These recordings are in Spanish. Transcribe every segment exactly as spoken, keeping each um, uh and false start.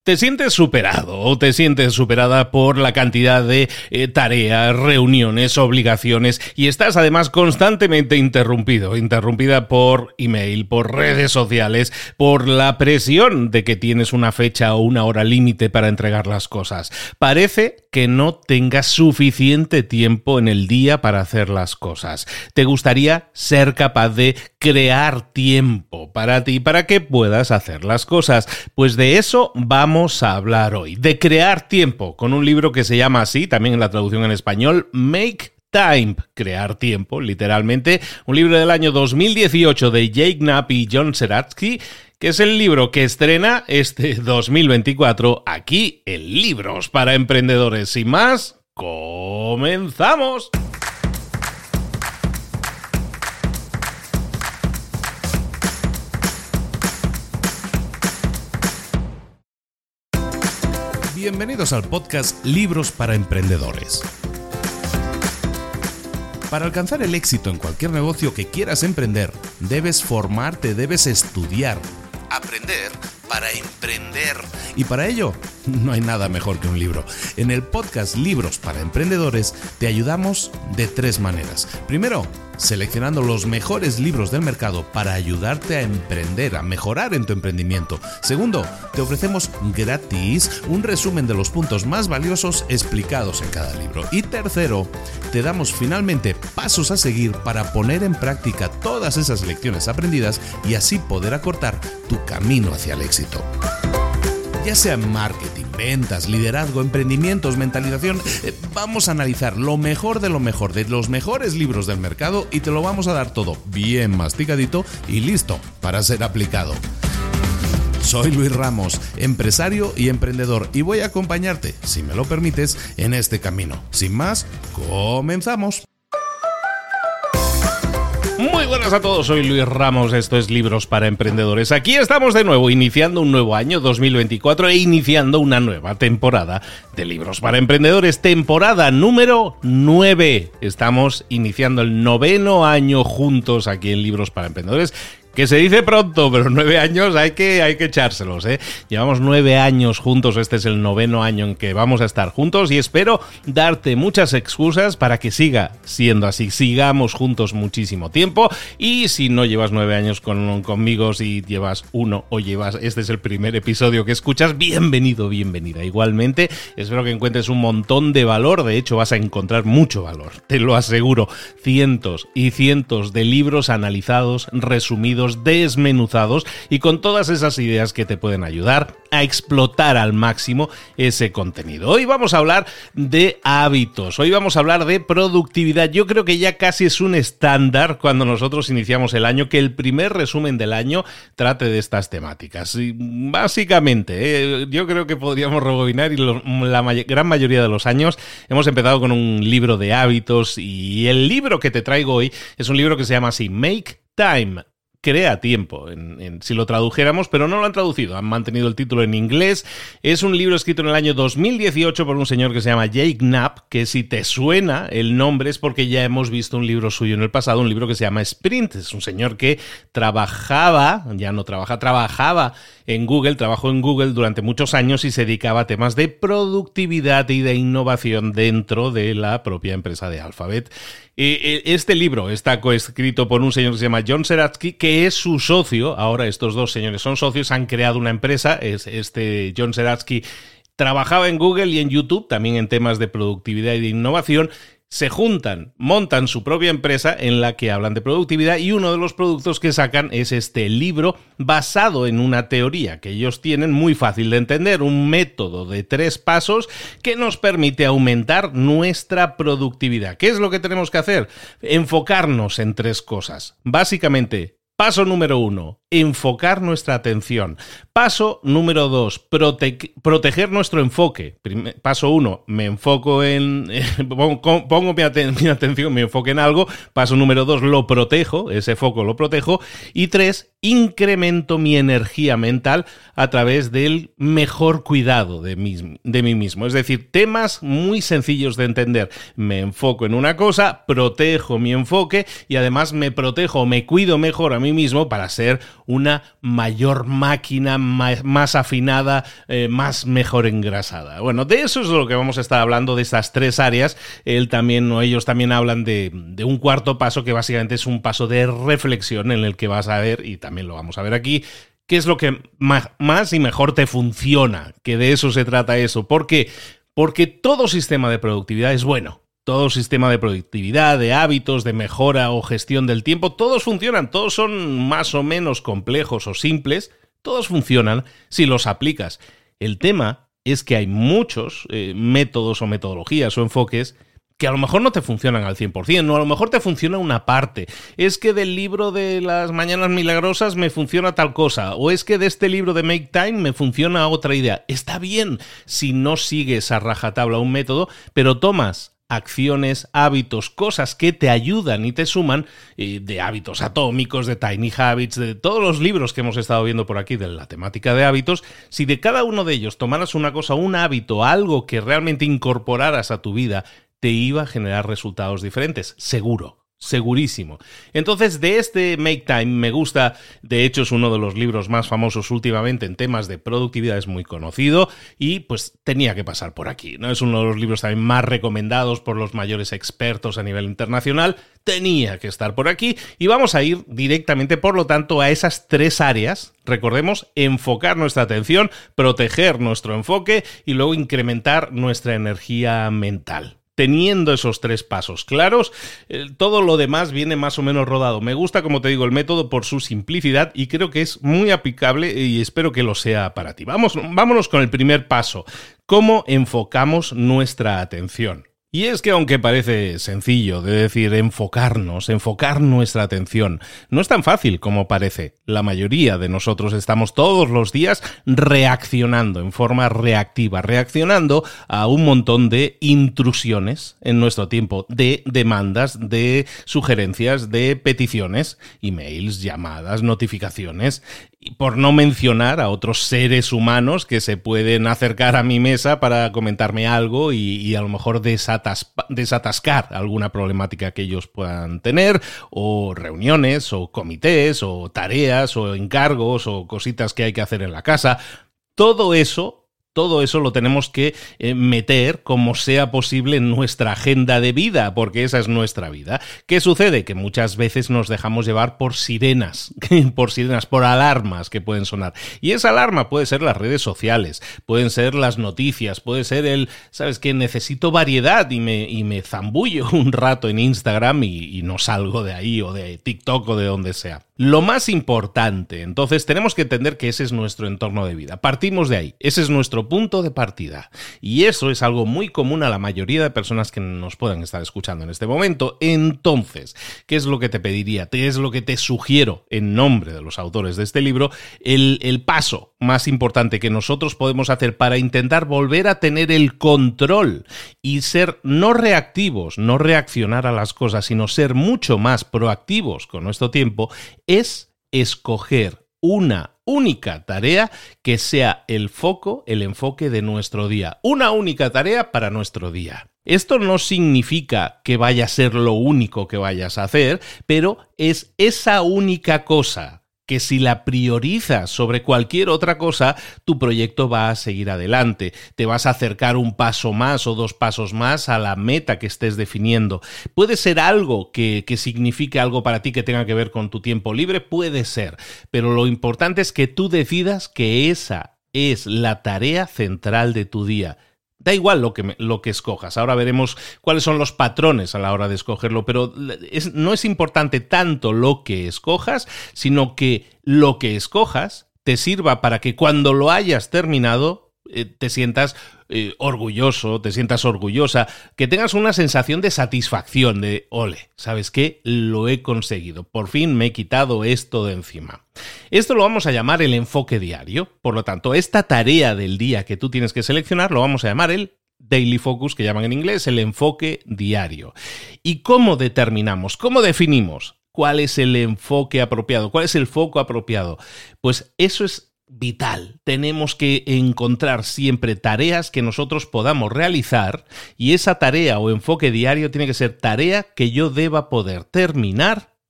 ¿Te sientes superado o te sientes superada por la cantidad de eh, tareas, reuniones, obligaciones y estás además constantemente interrumpido, interrumpida por email, por redes sociales, por la presión de que tienes una fecha o una hora límite para entregar las cosas? Parece que no tengas suficiente tiempo en el día para hacer las cosas. ¿Te gustaría ser capaz de crear tiempo para ti, para que puedas hacer las cosas? Pues de eso vamos Vamos a hablar hoy, de crear tiempo, con un libro que se llama así, también en la traducción en español, Make Time, crear tiempo, literalmente, un libro del año dos mil dieciocho de Jake Knapp y John Zeratsky, que es el libro que estrena este dos mil veinticuatro aquí en Libros para Emprendedores. Sin más, ¡comenzamos! Bienvenidos al podcast Libros para Emprendedores. Para alcanzar el éxito en cualquier negocio que quieras emprender, debes formarte, debes estudiar, aprender para emprender. Y para ello, no hay nada mejor que un libro. En el podcast Libros para Emprendedores te ayudamos de tres maneras. Primero, seleccionando los mejores libros del mercado para ayudarte a emprender, a mejorar en tu emprendimiento. Segundo, te ofrecemos gratis un resumen de los puntos más valiosos explicados en cada libro. Y tercero, te damos finalmente pasos a seguir para poner en práctica todas esas lecciones aprendidas y así poder acortar tu camino hacia el éxito. Ya sea marketing, ventas, liderazgo, emprendimientos, mentalización, eh, vamos a analizar lo mejor de lo mejor, de los mejores libros del mercado y te lo vamos a dar todo bien masticadito y listo para ser aplicado. Soy Luis Ramos, empresario y emprendedor, y voy a acompañarte, si me lo permites, en este camino. Sin más, comenzamos. Muy buenas a todos, soy Luis Ramos, esto es Libros para Emprendedores. Aquí estamos de nuevo, iniciando un nuevo año dos mil veinticuatro e iniciando una nueva temporada de Libros para Emprendedores, temporada número nueve. Estamos iniciando el noveno año juntos aquí en Libros para Emprendedores. Que se dice pronto, pero nueve años hay que, hay que echárselos, ¿eh? Llevamos nueve años juntos, este es el noveno año en que vamos a estar juntos y espero darte muchas excusas para que siga siendo así, sigamos juntos muchísimo tiempo. Y si no llevas nueve años con, conmigo, si llevas uno o llevas, este es el primer episodio que escuchas, bienvenido, bienvenida. Igualmente, espero que encuentres un montón de valor, de hecho vas a encontrar mucho valor, te lo aseguro. Cientos y cientos de libros analizados, resumidos, desmenuzados y con todas esas ideas que te pueden ayudar a explotar al máximo ese contenido. Hoy vamos a hablar de hábitos, hoy vamos a hablar de productividad. Yo creo que ya casi es un estándar cuando nosotros iniciamos el año que el primer resumen del año trate de estas temáticas. Y básicamente, eh, yo creo que podríamos rebobinar y lo, la may- gran mayoría de los años hemos empezado con un libro de hábitos y el libro que te traigo hoy es un libro que se llama así, Make Time. Crea tiempo, en, en, si lo tradujéramos, pero no lo han traducido, han mantenido el título en inglés. Es un libro escrito en el año dos mil dieciocho por un señor que se llama Jake Knapp, que si te suena el nombre es porque ya hemos visto un libro suyo en el pasado, un libro que se llama Sprint. Es un señor que trabajaba, ya no trabaja, trabajaba en Google, trabajó en Google durante muchos años y se dedicaba a temas de productividad y de innovación dentro de la propia empresa de Alphabet. Este libro está coescrito por un señor que se llama John Zeratsky, que es su socio. Ahora estos dos señores son socios, han creado una empresa. Este John Zeratsky trabajaba en Google y en YouTube, también en temas de productividad y de innovación. Se juntan, montan su propia empresa en la que hablan de productividad y uno de los productos que sacan es este libro basado en una teoría que ellos tienen muy fácil de entender, un método de tres pasos que nos permite aumentar nuestra productividad. ¿Qué es lo que tenemos que hacer? Enfocarnos en tres cosas. Básicamente, paso número uno, enfocar nuestra atención. Paso número dos, prote- proteger nuestro enfoque. Prime- paso uno, me enfoco en... Eh, pongo pongo mi, aten- mi atención, mi enfoque en algo. Paso número dos, lo protejo, ese foco lo protejo. Y tres, incremento mi energía mental a través del mejor cuidado de mí, de mí mismo. Es decir, temas muy sencillos de entender. Me enfoco en una cosa, protejo mi enfoque y además me protejo, me cuido mejor a mí mí mismo para ser una mayor máquina, más, más afinada, eh, más mejor engrasada. Bueno, de eso es lo que vamos a estar hablando, de estas tres áreas. Él también, o ellos también hablan de, de un cuarto paso que básicamente es un paso de reflexión en el que vas a ver, y también lo vamos a ver aquí, qué es lo que más, más y mejor te funciona, que de eso se trata eso. ¿Por qué? Porque todo sistema de productividad es bueno. Todo sistema de productividad, de hábitos, de mejora o gestión del tiempo, todos funcionan, todos son más o menos complejos o simples, todos funcionan si los aplicas. El tema es que hay muchos eh, métodos o metodologías o enfoques que a lo mejor no te funcionan al cien por ciento, o a lo mejor te funciona una parte. Es que del libro de las Mañanas Milagrosas me funciona tal cosa, o es que de este libro de Make Time me funciona otra idea. Está bien si no sigues a rajatabla un método, pero tomas acciones, hábitos, cosas que te ayudan y te suman, eh, de hábitos atómicos, de Tiny Habits, de todos los libros que hemos estado viendo por aquí de la temática de hábitos. Si de cada uno de ellos tomaras una cosa, un hábito, algo que realmente incorporaras a tu vida, te iba a generar resultados diferentes, seguro. Segurísimo. Entonces, de este Make Time me gusta, de hecho es uno de los libros más famosos últimamente en temas de productividad, es muy conocido y pues tenía que pasar por aquí, ¿no? Es uno de los libros también más recomendados por los mayores expertos a nivel internacional, tenía que estar por aquí y vamos a ir directamente, por lo tanto, a esas tres áreas. Recordemos, enfocar nuestra atención, proteger nuestro enfoque y luego incrementar nuestra energía mental. Teniendo esos tres pasos claros, eh, todo lo demás viene más o menos rodado. Me gusta, como te digo, el método por su simplicidad y creo que es muy aplicable y espero que lo sea para ti. Vamos, vámonos con el primer paso. ¿Cómo enfocamos nuestra atención? Y es que aunque parece sencillo de decir enfocarnos, enfocar nuestra atención, no es tan fácil como parece. La mayoría de nosotros estamos todos los días reaccionando en forma reactiva, reaccionando a un montón de intrusiones en nuestro tiempo, de demandas, de sugerencias, de peticiones, emails, llamadas, notificaciones, y por no mencionar a otros seres humanos que se pueden acercar a mi mesa para comentarme algo y, y a lo mejor desatas, desatascar alguna problemática que ellos puedan tener, o reuniones, o comités, o tareas, o encargos, o cositas que hay que hacer en la casa. Todo eso... Todo eso lo tenemos que eh, meter como sea posible en nuestra agenda de vida, porque esa es nuestra vida. ¿Qué sucede? Que muchas veces nos dejamos llevar por sirenas, por sirenas, por alarmas que pueden sonar. Y esa alarma puede ser las redes sociales, pueden ser las noticias, puede ser el, ¿sabes qué? Necesito variedad y me, y me zambullo un rato en Instagram y, y no salgo de ahí, o de TikTok o de donde sea. Lo más importante, entonces, tenemos que entender que ese es nuestro entorno de vida. Partimos de ahí, ese es nuestro punto de partida. Y eso es algo muy común a la mayoría de personas que nos puedan estar escuchando en este momento. Entonces, ¿qué es lo que te pediría? ¿Qué es lo que te sugiero en nombre de los autores de este libro? El, el paso más importante que nosotros podemos hacer para intentar volver a tener el control y ser no reactivos, no reaccionar a las cosas, sino ser mucho más proactivos con nuestro tiempo, es escoger una única tarea que sea el foco, el enfoque de nuestro día. Una única tarea para nuestro día. Esto no significa que vaya a ser lo único que vayas a hacer, pero es esa única cosa que si la priorizas sobre cualquier otra cosa, tu proyecto va a seguir adelante. Te vas a acercar un paso más o dos pasos más a la meta que estés definiendo. Puede ser algo que, que signifique algo para ti que tenga que ver con tu tiempo libre, puede ser. Pero lo importante es que tú decidas que esa es la tarea central de tu día. Da igual lo que, lo que escojas. Ahora veremos cuáles son los patrones a la hora de escogerlo, pero es, no es importante tanto lo que escojas, sino que lo que escojas te sirva para que cuando lo hayas terminado eh, te sientas eh, orgulloso, te sientas orgullosa, que tengas una sensación de satisfacción, de ole, ¿sabes qué? Lo he conseguido, por fin me he quitado esto de encima. Esto lo vamos a llamar el enfoque diario. Por lo tanto, esta tarea del día que tú tienes que seleccionar lo vamos a llamar el Daily Focus, que llaman en inglés el enfoque diario. ¿Y cómo determinamos? ¿Cómo definimos cuál es el enfoque apropiado? ¿Cuál es el foco apropiado? Pues eso es vital. Tenemos que encontrar siempre tareas que nosotros podamos realizar y esa tarea o enfoque diario tiene que ser tarea que yo deba poder terminar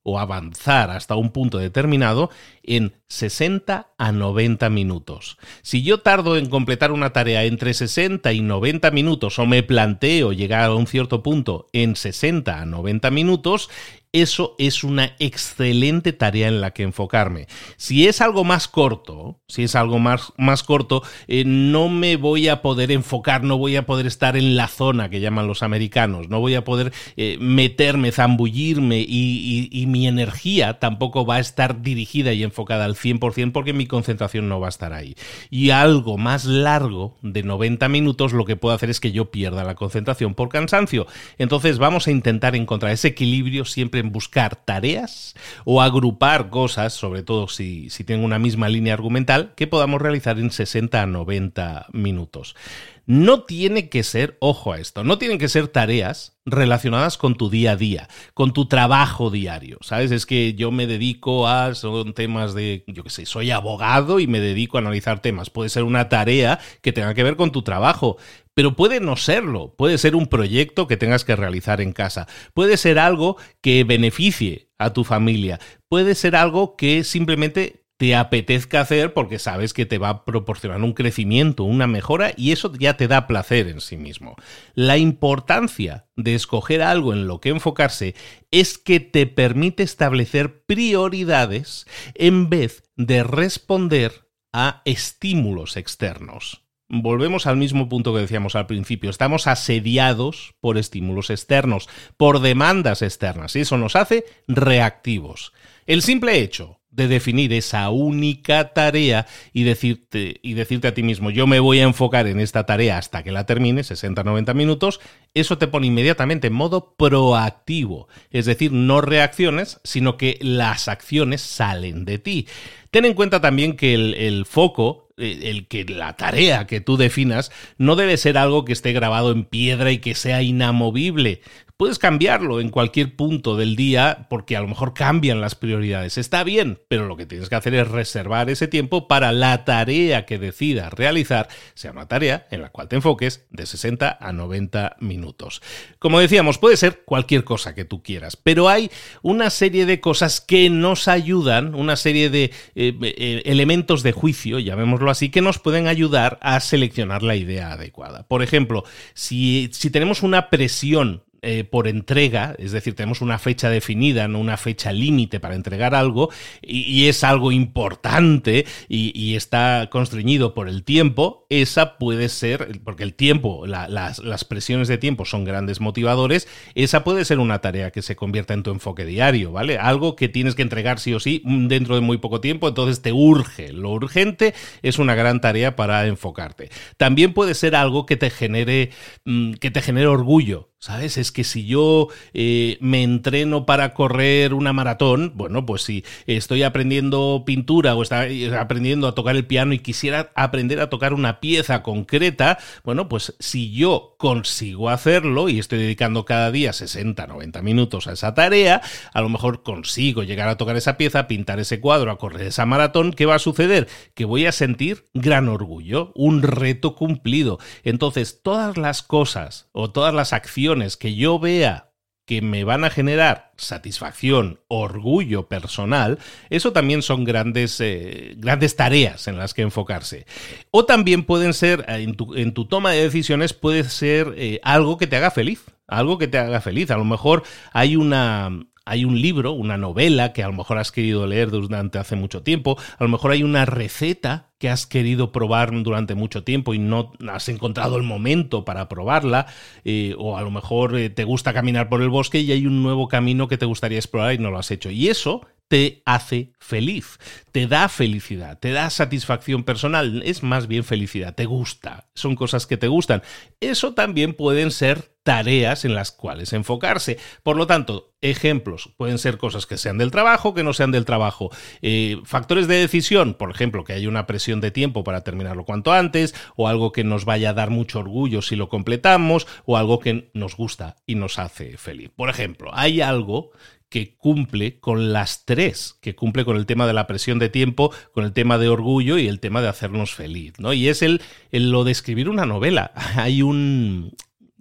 o avanzar hasta un punto determinado en sesenta a noventa minutos. Si yo tardo en completar una tarea entre sesenta y noventa minutos o me planteo llegar a un cierto punto en sesenta a noventa minutos, eso es una excelente tarea en la que enfocarme. Si es algo más corto, si es algo más, más corto, eh, no me voy a poder enfocar, no voy a poder estar en la zona que llaman los americanos, no voy a poder eh, meterme, zambullirme y, y, y mi energía tampoco va a estar dirigida y enfocada al cien por ciento porque mi concentración no va a estar ahí. Y algo más largo de noventa minutos lo que puedo hacer es que yo pierda la concentración por cansancio. Entonces vamos a intentar encontrar ese equilibrio siempre en buscar tareas o agrupar cosas, sobre todo si, si tengo una misma línea argumental, que podamos realizar en sesenta a noventa minutos. No tiene que ser, ojo a esto, no tienen que ser tareas relacionadas con tu día a día, con tu trabajo diario, ¿sabes? Es que yo me dedico a, son temas de, yo qué sé, soy abogado y me dedico a analizar temas. Puede ser una tarea que tenga que ver con tu trabajo, pero puede no serlo. Puede ser un proyecto que tengas que realizar en casa. Puede ser algo que beneficie a tu familia. Puede ser algo que simplemente te apetezca hacer porque sabes que te va a proporcionar un crecimiento, una mejora, y eso ya te da placer en sí mismo. La importancia de escoger algo en lo que enfocarse es que te permite establecer prioridades en vez de responder a estímulos externos. Volvemos al mismo punto que decíamos al principio. Estamos asediados por estímulos externos, por demandas externas, y eso nos hace reactivos. El simple hecho de definir esa única tarea y decirte, y decirte a ti mismo, yo me voy a enfocar en esta tarea hasta que la termine, sesenta a noventa minutos, eso te pone inmediatamente en modo proactivo. Es decir, no reacciones, sino que las acciones salen de ti. Ten en cuenta también que el, el foco, el que la tarea que tú definas, no debe ser algo que esté grabado en piedra y que sea inamovible. Puedes cambiarlo en cualquier punto del día porque a lo mejor cambian las prioridades. Está bien, pero lo que tienes que hacer es reservar ese tiempo para la tarea que decidas realizar, sea una tarea en la cual te enfoques de sesenta a noventa minutos. Como decíamos, puede ser cualquier cosa que tú quieras, pero hay una serie de cosas que nos ayudan, una serie de eh, eh, elementos de juicio, llamémoslo así, que nos pueden ayudar a seleccionar la idea adecuada. Por ejemplo, si, si tenemos una presión Eh, por entrega, es decir, tenemos una fecha definida, no una fecha límite para entregar algo, y, y es algo importante y, y está constreñido por el tiempo, esa puede ser, porque el tiempo, la, las, las presiones de tiempo son grandes motivadores, esa puede ser una tarea que se convierta en tu enfoque diario, ¿vale? Algo que tienes que entregar sí o sí dentro de muy poco tiempo, entonces te urge. Lo urgente es una gran tarea para enfocarte. También puede ser algo que te genere, que te genere orgullo, ¿sabes? Es que si yo eh, me entreno para correr una maratón, bueno, pues si estoy aprendiendo pintura o estoy aprendiendo a tocar el piano y quisiera aprender a tocar una pieza concreta, bueno, pues si yo consigo hacerlo y estoy dedicando cada día sesenta a noventa minutos a esa tarea, a lo mejor consigo llegar a tocar esa pieza, pintar ese cuadro, a correr esa maratón, ¿qué va a suceder? Que voy a sentir gran orgullo, un reto cumplido. Entonces, todas las cosas o todas las acciones que yo vea que me van a generar satisfacción, orgullo personal, eso también son grandes, eh, grandes tareas en las que enfocarse. O también pueden ser, en tu, en tu toma de decisiones, puede ser eh, algo que te haga feliz, algo que te haga feliz. A lo mejor hay una... Hay un libro, una novela que a lo mejor has querido leer durante hace mucho tiempo, a lo mejor hay una receta que has querido probar durante mucho tiempo y no has encontrado el momento para probarla, eh, o a lo mejor eh, te gusta caminar por el bosque y hay un nuevo camino que te gustaría explorar y no lo has hecho. Y eso te hace feliz, te da felicidad, te da satisfacción personal, es más bien felicidad, te gusta, son cosas que te gustan. Eso también pueden ser tareas en las cuales enfocarse. Por lo tanto, ejemplos pueden ser cosas que sean del trabajo, que no sean del trabajo. Eh, factores de decisión, por ejemplo, que haya una presión de tiempo para terminarlo cuanto antes, o algo que nos vaya a dar mucho orgullo si lo completamos, o algo que nos gusta y nos hace feliz. Por ejemplo, hay algo que cumple con las tres, que cumple con el tema de la presión de tiempo, con el tema de orgullo y el tema de hacernos feliz, ¿no? Y es el, el lo de escribir una novela. Hay un...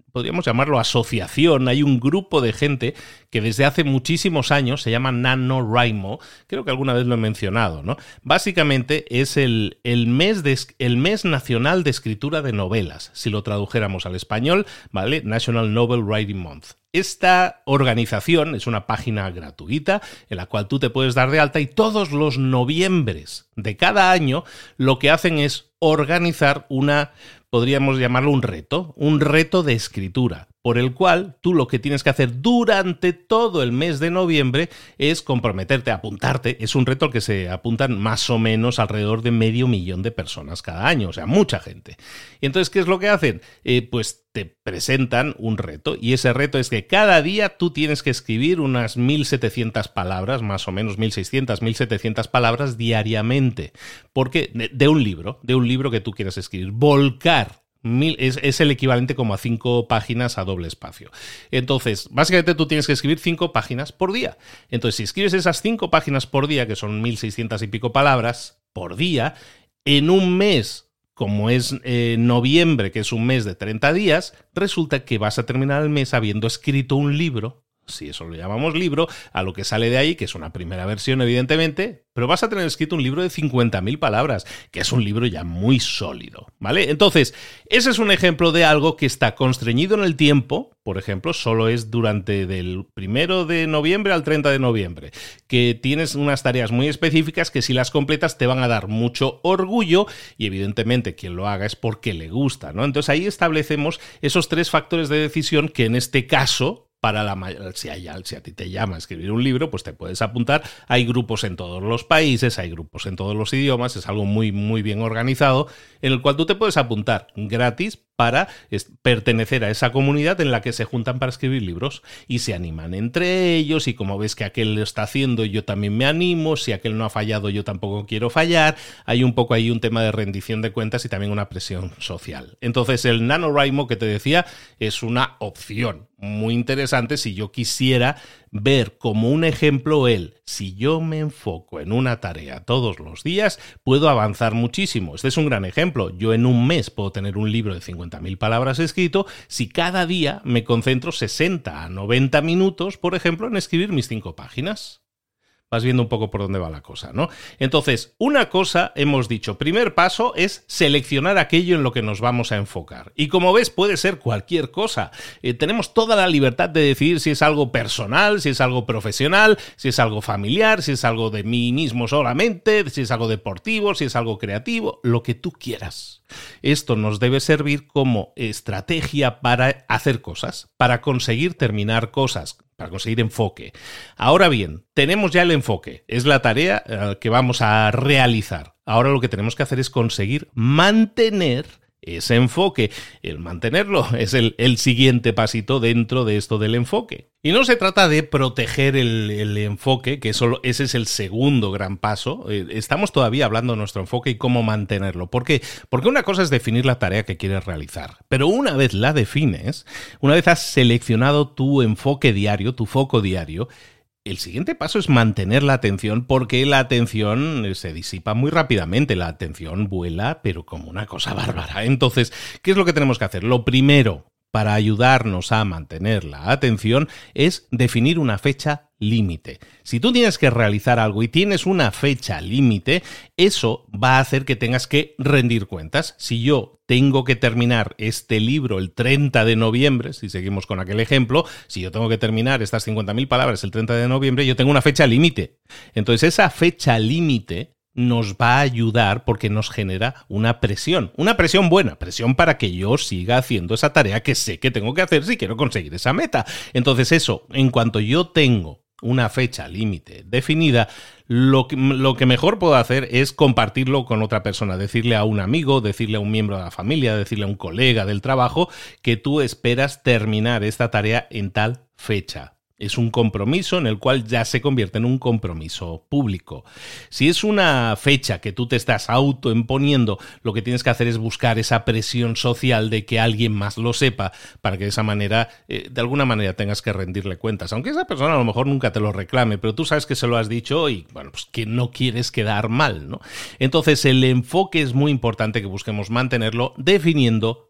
podríamos llamarlo asociación, hay un grupo de gente que desde hace muchísimos años se llama NaNoWriMo, creo que alguna vez lo he mencionado, ¿no? Básicamente es el, el, mes de, el mes nacional de escritura de novelas, si lo tradujéramos al español, ¿vale? National Novel Writing Month. Esta organización es una página gratuita en la cual tú te puedes dar de alta y todos los noviembres de cada año lo que hacen es organizar una, podríamos llamarlo un reto, un reto de escritura, por el cual tú lo que tienes que hacer durante todo el mes de noviembre es comprometerte, apuntarte. Es un reto al que se apuntan más o menos alrededor de medio millón de personas cada año, o sea, mucha gente. Y entonces, ¿qué es lo que hacen? Eh, pues te presentan un reto, y ese reto es que cada día tú tienes que escribir unas mil setecientas palabras, más o menos mil seiscientas, mil setecientas palabras diariamente, porque de, de un libro, de un libro que tú quieras escribir, volcar. Mil, es, es el equivalente como a cinco páginas a doble espacio. Entonces, básicamente tú tienes que escribir cinco páginas por día. Entonces, si escribes esas cinco páginas por día, que son mil seiscientas y pico palabras por día, en un mes, como es eh, noviembre, que es un mes de treinta días, resulta que vas a terminar el mes habiendo escrito un libro, si eso lo llamamos libro, a lo que sale de ahí, que es una primera versión, evidentemente, pero vas a tener escrito un libro de cincuenta mil palabras, que es un libro ya muy sólido, ¿vale? Entonces, ese es un ejemplo de algo que está constreñido en el tiempo, por ejemplo, solo es durante del primero de noviembre al treinta de noviembre, que tienes unas tareas muy específicas que si las completas te van a dar mucho orgullo y evidentemente quien lo haga es porque le gusta, ¿no? Entonces ahí establecemos esos tres factores de decisión que en este caso, para la mayor, si, hay, si a ti te llama a escribir un libro, pues te puedes apuntar. Hay grupos en todos los países, hay grupos en todos los idiomas, es algo muy, muy bien organizado, en el cual tú te puedes apuntar gratis para pertenecer a esa comunidad en la que se juntan para escribir libros y se animan entre ellos, y como ves que aquel lo está haciendo, yo también me animo, si aquel no ha fallado, yo tampoco quiero fallar. Hay un poco ahí un tema de rendición de cuentas y también una presión social. Entonces el NaNoWriMo que te decía es una opción muy interesante si yo quisiera ver como un ejemplo el, si yo me enfoco en una tarea todos los días, puedo avanzar muchísimo. Este es un gran ejemplo. Yo en un mes puedo tener un libro de cincuenta mil palabras escrito si cada día me concentro sesenta a noventa minutos, por ejemplo, en escribir mis cinco páginas. Vas viendo un poco por dónde va la cosa, ¿no? Entonces, una cosa hemos dicho, primer paso es seleccionar aquello en lo que nos vamos a enfocar. Y como ves, puede ser cualquier cosa. Eh, tenemos toda la libertad de decidir si es algo personal, si es algo profesional, si es algo familiar, si es algo de mí mismo solamente, si es algo deportivo, si es algo creativo, lo que tú quieras. Esto nos debe servir como estrategia para hacer cosas, para conseguir terminar cosas, para conseguir enfoque. Ahora bien, tenemos ya el enfoque, es la tarea eh, que vamos a realizar. Ahora lo que tenemos que hacer es conseguir mantener ese enfoque. El mantenerlo es el, el siguiente pasito dentro de esto del enfoque. Y no se trata de proteger el, el enfoque, que solo, ese es el segundo gran paso. Eh, estamos todavía hablando de nuestro enfoque y cómo mantenerlo. ¿Por qué? Porque una cosa es definir la tarea que quieres realizar. Pero una vez la defines, una vez has seleccionado tu enfoque diario, tu foco diario, el siguiente paso es mantener la atención, porque la atención se disipa muy rápidamente. La atención vuela, pero como una cosa bárbara. Entonces, ¿qué es lo que tenemos que hacer? Lo primero, para ayudarnos a mantener la atención, es definir una fecha límite. Si tú tienes que realizar algo y tienes una fecha límite, eso va a hacer que tengas que rendir cuentas. Si yo tengo que terminar este libro el treinta de noviembre, si seguimos con aquel ejemplo, si yo tengo que terminar estas cincuenta mil palabras el treinta de noviembre, yo tengo una fecha límite. Entonces esa fecha límite nos va a ayudar porque nos genera una presión, una presión buena, presión para que yo siga haciendo esa tarea que sé que tengo que hacer si quiero conseguir esa meta. Entonces eso, en cuanto yo tengo una fecha límite definida, lo que, lo que mejor puedo hacer es compartirlo con otra persona, decirle a un amigo, decirle a un miembro de la familia, decirle a un colega del trabajo que tú esperas terminar esta tarea en tal fecha. Es un compromiso en el cual ya se convierte en un compromiso público. Si es una fecha que tú te estás autoimponiendo, lo que tienes que hacer es buscar esa presión social de que alguien más lo sepa, para que de esa manera, eh, de alguna manera tengas que rendirle cuentas. Aunque esa persona a lo mejor nunca te lo reclame, pero tú sabes que se lo has dicho y, bueno, pues que no quieres quedar mal, ¿no? Entonces el enfoque es muy importante que busquemos mantenerlo definiendo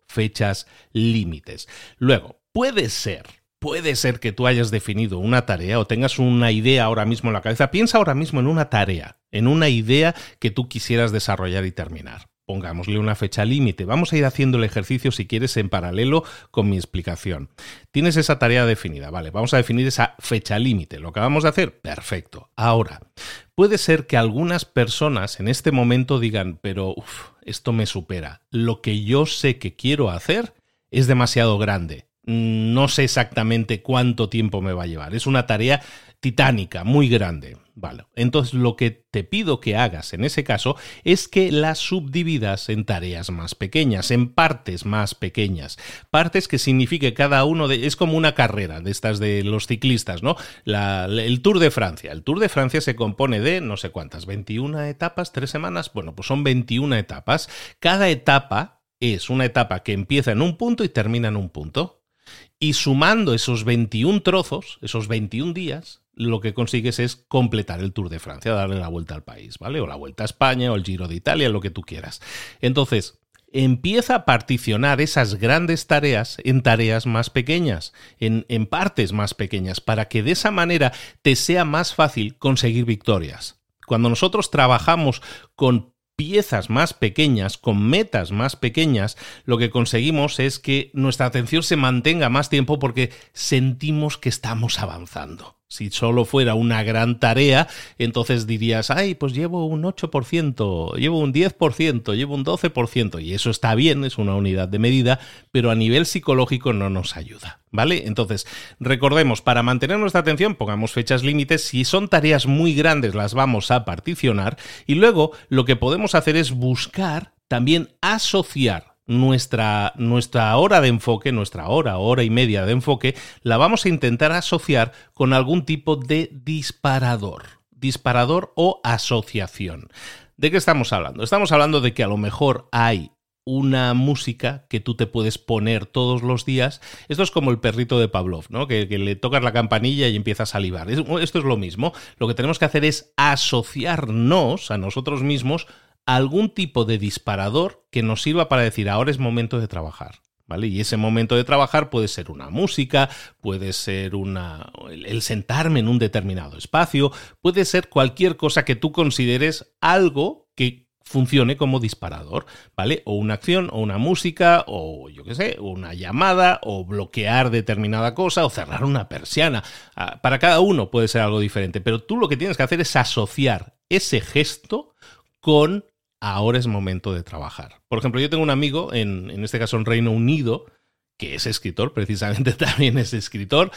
fechas límites. Luego, puede ser, puede ser que tú hayas definido una tarea o tengas una idea ahora mismo en la cabeza. Piensa ahora mismo en una tarea, en una idea que tú quisieras desarrollar y terminar. Pongámosle una fecha límite. Vamos a ir haciendo el ejercicio, si quieres, en paralelo con mi explicación. Tienes esa tarea definida, vale, vamos a definir esa fecha límite. ¿Lo acabamos de hacer? Perfecto. Ahora, puede ser que algunas personas en este momento digan, pero uf, esto me supera. Lo que yo sé que quiero hacer es demasiado grande. No sé exactamente cuánto tiempo me va a llevar. Es una tarea titánica, muy grande. Vale. Entonces, lo que te pido que hagas en ese caso es que la subdividas en tareas más pequeñas, en partes más pequeñas. Partes que signifique cada uno de... Es como una carrera de estas de los ciclistas, ¿no? La, el Tour de Francia. El Tour de Francia se compone de, no sé cuántas, veintiuna etapas, tres semanas. Bueno, pues son veintiuna etapas. Cada etapa es una etapa que empieza en un punto y termina en un punto. Y sumando esos veintiún trozos, esos veintiún días, lo que consigues es completar el Tour de Francia, darle la vuelta al país, ¿vale? O la vuelta a España, o el Giro de Italia, lo que tú quieras. Entonces, empieza a particionar esas grandes tareas en tareas más pequeñas, en, en partes más pequeñas, para que de esa manera te sea más fácil conseguir victorias. Cuando nosotros trabajamos con piezas más pequeñas, con metas más pequeñas, lo que conseguimos es que nuestra atención se mantenga más tiempo porque sentimos que estamos avanzando. Si solo fuera una gran tarea, entonces dirías, ay, pues llevo un ocho por ciento, llevo un diez por ciento, llevo un doce por ciento, y eso está bien, es una unidad de medida, pero a nivel psicológico no nos ayuda, ¿vale? Entonces, recordemos, para mantener nuestra atención, pongamos fechas límites. Si son tareas muy grandes, las vamos a particionar, y luego lo que podemos hacer es buscar, también asociar Nuestra, nuestra hora de enfoque, nuestra hora, hora y media de enfoque, la vamos a intentar asociar con algún tipo de disparador, disparador o asociación. ¿De qué estamos hablando? Estamos hablando de que a lo mejor hay una música que tú te puedes poner todos los días. Esto es como el perrito de Pavlov, ¿no? Que, que le tocas la campanilla y empieza a salivar. Esto es lo mismo. Lo que tenemos que hacer es asociarnos a nosotros mismos algún tipo de disparador que nos sirva para decir, ahora es momento de trabajar, ¿vale? Y ese momento de trabajar puede ser una música, puede ser una, el sentarme en un determinado espacio, puede ser cualquier cosa que tú consideres algo que funcione como disparador, ¿vale? O una acción, o una música, o yo qué sé, una llamada, o bloquear determinada cosa, o cerrar una persiana. Para cada uno puede ser algo diferente, pero tú lo que tienes que hacer es asociar ese gesto con ahora es momento de trabajar. Por ejemplo, yo tengo un amigo, en, en este caso en Reino Unido, que es escritor, precisamente también es escritor,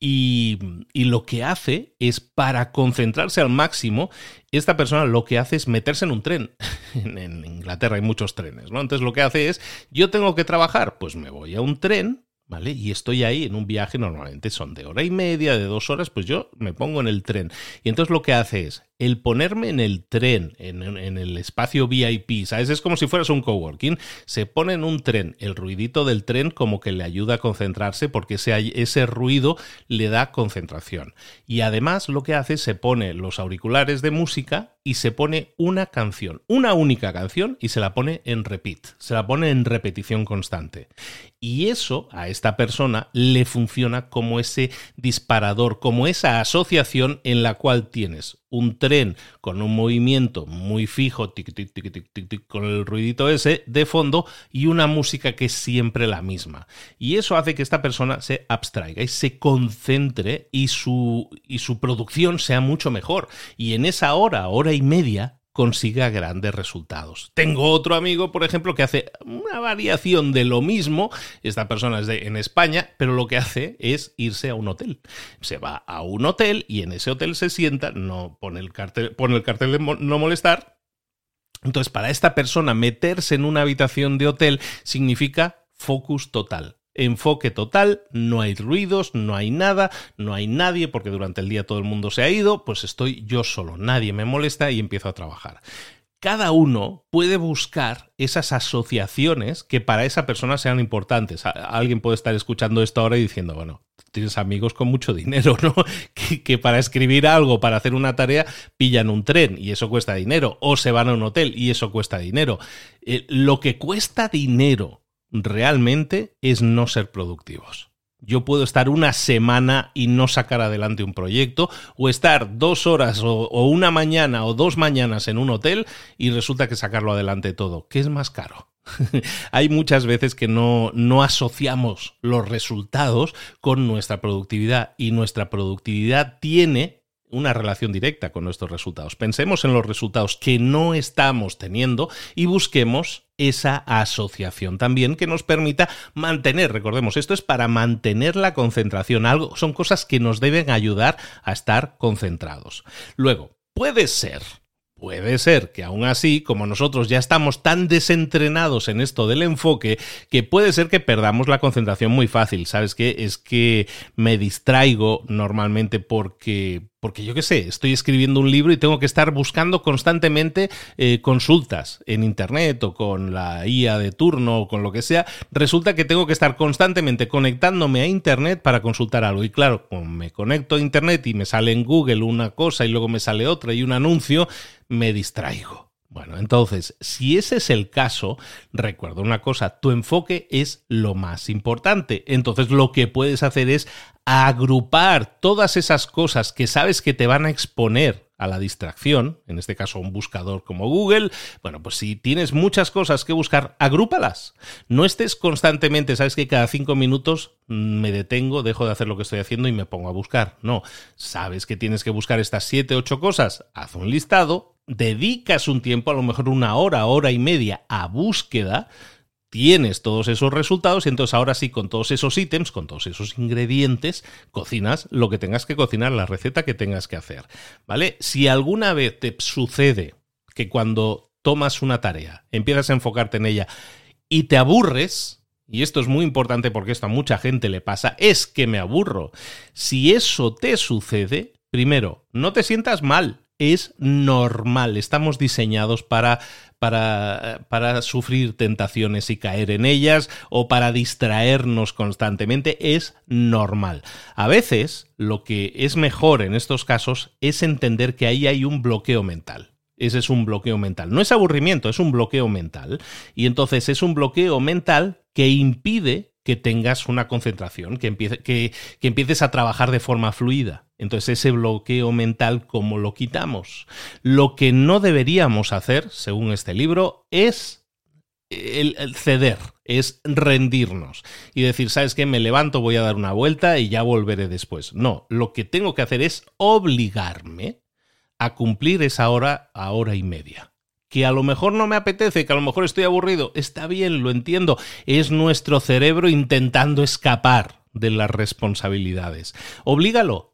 y, y lo que hace es, para concentrarse al máximo, esta persona lo que hace es meterse en un tren. En, en Inglaterra hay muchos trenes, ¿no? Entonces lo que hace es, yo tengo que trabajar, pues me voy a un tren, ¿vale? Y estoy ahí en un viaje, normalmente son de hora y media, de dos horas, pues yo me pongo en el tren. Y entonces lo que hace es, el ponerme en el tren, en, en el espacio V I P, ¿sabes? Es como si fueras un coworking, se pone en un tren, el ruidito del tren como que le ayuda a concentrarse porque ese, ese ruido le da concentración. Y además lo que hace es, se pone los auriculares de música y se pone una canción, una única canción, y se la pone en repeat, se la pone en repetición constante. Y eso a esta persona le funciona como ese disparador, como esa asociación en la cual tienes un tren con un movimiento muy fijo, tic, tic, tic, tic, tic, tic, con el ruidito ese de fondo, y una música que es siempre la misma. Y eso hace que esta persona se abstraiga y se concentre, y su, y su producción sea mucho mejor. Y en esa hora, hora y media, consiga grandes resultados. Tengo otro amigo, por ejemplo, que hace una variación de lo mismo. Esta persona es de, en España, pero lo que hace es irse a un hotel. Se va a un hotel y en ese hotel se sienta, no pone el cartel, pone el cartel de mo- no molestar. Entonces, para esta persona, meterse en una habitación de hotel significa focus total. Enfoque total, no hay ruidos, no hay nada, no hay nadie, porque durante el día todo el mundo se ha ido, pues estoy yo solo, nadie me molesta y empiezo a trabajar. Cada uno puede buscar esas asociaciones que para esa persona sean importantes. Alguien puede estar escuchando esto ahora y diciendo, bueno, tienes amigos con mucho dinero, ¿no? Que, que para escribir algo, para hacer una tarea, pillan un tren y eso cuesta dinero, o se van a un hotel y eso cuesta dinero. Eh, lo que cuesta dinero realmente es no ser productivos. Yo puedo estar una semana y no sacar adelante un proyecto, o estar dos horas o, o una mañana o dos mañanas en un hotel y resulta que sacarlo adelante todo. ¿Qué es más caro? Hay muchas veces que no, no asociamos los resultados con nuestra productividad, y nuestra productividad tiene una relación directa con nuestros resultados. Pensemos en los resultados que no estamos teniendo y busquemos esa asociación también que nos permita mantener, recordemos, esto es para mantener la concentración, algo, son cosas que nos deben ayudar a estar concentrados. Luego, puede ser... Puede ser que aún así, como nosotros ya estamos tan desentrenados en esto del enfoque, que puede ser que perdamos la concentración muy fácil. ¿Sabes qué? Es que me distraigo normalmente porque, porque yo qué sé, estoy escribiendo un libro y tengo que estar buscando constantemente eh, consultas en internet o con la I A de turno o con lo que sea. Resulta que tengo que estar constantemente conectándome a internet para consultar algo. Y claro, como me conecto a internet y me sale en Google una cosa y luego me sale otra y un anuncio, me distraigo. Bueno, entonces, si ese es el caso, recuerda una cosa, tu enfoque es lo más importante. Entonces, lo que puedes hacer es agrupar todas esas cosas que sabes que te van a exponer a la distracción, en este caso un buscador como Google. Bueno, pues si tienes muchas cosas que buscar, agrúpalas. No estés constantemente, sabes que cada cinco minutos me detengo, dejo de hacer lo que estoy haciendo y me pongo a buscar. No, sabes que tienes que buscar estas siete, ocho cosas, haz un listado, dedicas un tiempo, a lo mejor una hora, hora y media a búsqueda, tienes todos esos resultados y entonces ahora sí, con todos esos ítems, con todos esos ingredientes, cocinas lo que tengas que cocinar, la receta que tengas que hacer, ¿vale? Si alguna vez te sucede que cuando tomas una tarea, empiezas a enfocarte en ella y te aburres, y esto es muy importante porque esto a mucha gente le pasa, es que me aburro. Si eso te sucede, primero, no te sientas mal. Es normal, estamos diseñados para, para, para sufrir tentaciones y caer en ellas o para distraernos constantemente, es normal. A veces lo que es mejor en estos casos es entender que ahí hay un bloqueo mental. Ese es un bloqueo mental. No es aburrimiento, es un bloqueo mental. Y entonces es un bloqueo mental que impide que tengas una concentración, que, empiece, que, que empieces a trabajar de forma fluida. Entonces ese bloqueo mental, ¿cómo lo quitamos? Lo que no deberíamos hacer, según este libro, es el, el ceder, es rendirnos y decir, ¿sabes qué? Me levanto, voy a dar una vuelta y ya volveré después. No, lo que tengo que hacer es obligarme a cumplir esa hora a hora y media. Que a lo mejor no me apetece, que a lo mejor estoy aburrido, está bien, lo entiendo. Es nuestro cerebro intentando escapar de las responsabilidades. Oblígalo.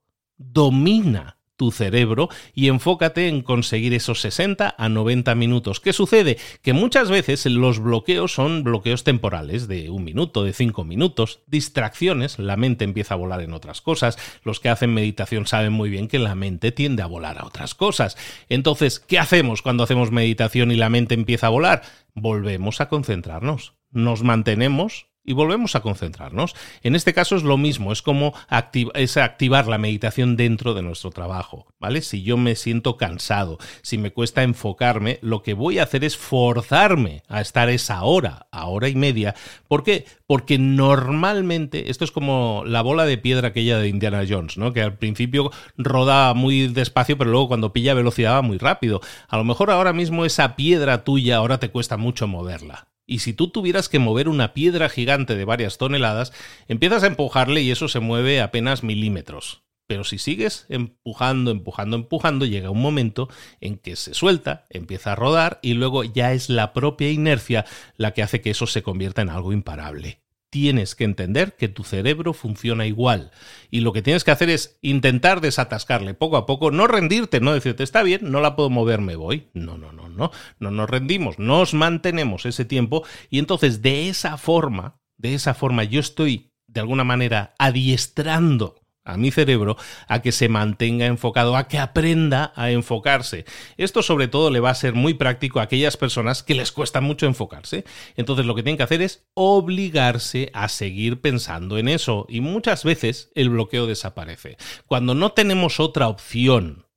Domina tu cerebro y enfócate en conseguir esos sesenta a noventa minutos. ¿Qué sucede? Que muchas veces los bloqueos son bloqueos temporales de un minuto, de cinco minutos, distracciones, la mente empieza a volar en otras cosas. Los que hacen meditación saben muy bien que la mente tiende a volar a otras cosas. Entonces, ¿qué hacemos cuando hacemos meditación y la mente empieza a volar? Volvemos a concentrarnos, nos mantenemos y volvemos a concentrarnos. En este caso es lo mismo, es como activa, es activar la meditación dentro de nuestro trabajo, ¿vale? Si yo me siento cansado, si me cuesta enfocarme, lo que voy a hacer es forzarme a estar esa hora, a hora y media. ¿Por qué? Porque normalmente, esto es como la bola de piedra aquella de Indiana Jones, ¿no? Que al principio roda muy despacio, pero luego cuando pilla velocidad va muy rápido. A lo mejor ahora mismo esa piedra tuya ahora te cuesta mucho moverla. Y si tú tuvieras que mover una piedra gigante de varias toneladas, empiezas a empujarle y eso se mueve apenas milímetros. Pero si sigues empujando, empujando, empujando, llega un momento en que se suelta, empieza a rodar y luego ya es la propia inercia la que hace que eso se convierta en algo imparable. Tienes que entender que tu cerebro funciona igual y lo que tienes que hacer es intentar desatascarle poco a poco, no rendirte, no decirte, está bien, no la puedo mover, me voy. No, no, no, no, no nos rendimos, nos mantenemos ese tiempo y entonces de esa forma, de esa forma yo estoy de alguna manera adiestrando a mi cerebro a que se mantenga enfocado, a que aprenda a enfocarse. Esto sobre todo le va a ser muy práctico a aquellas personas que les cuesta mucho enfocarse. Entonces lo que tienen que hacer es obligarse a seguir pensando en eso y muchas veces el bloqueo desaparece. Cuando no tenemos otra opción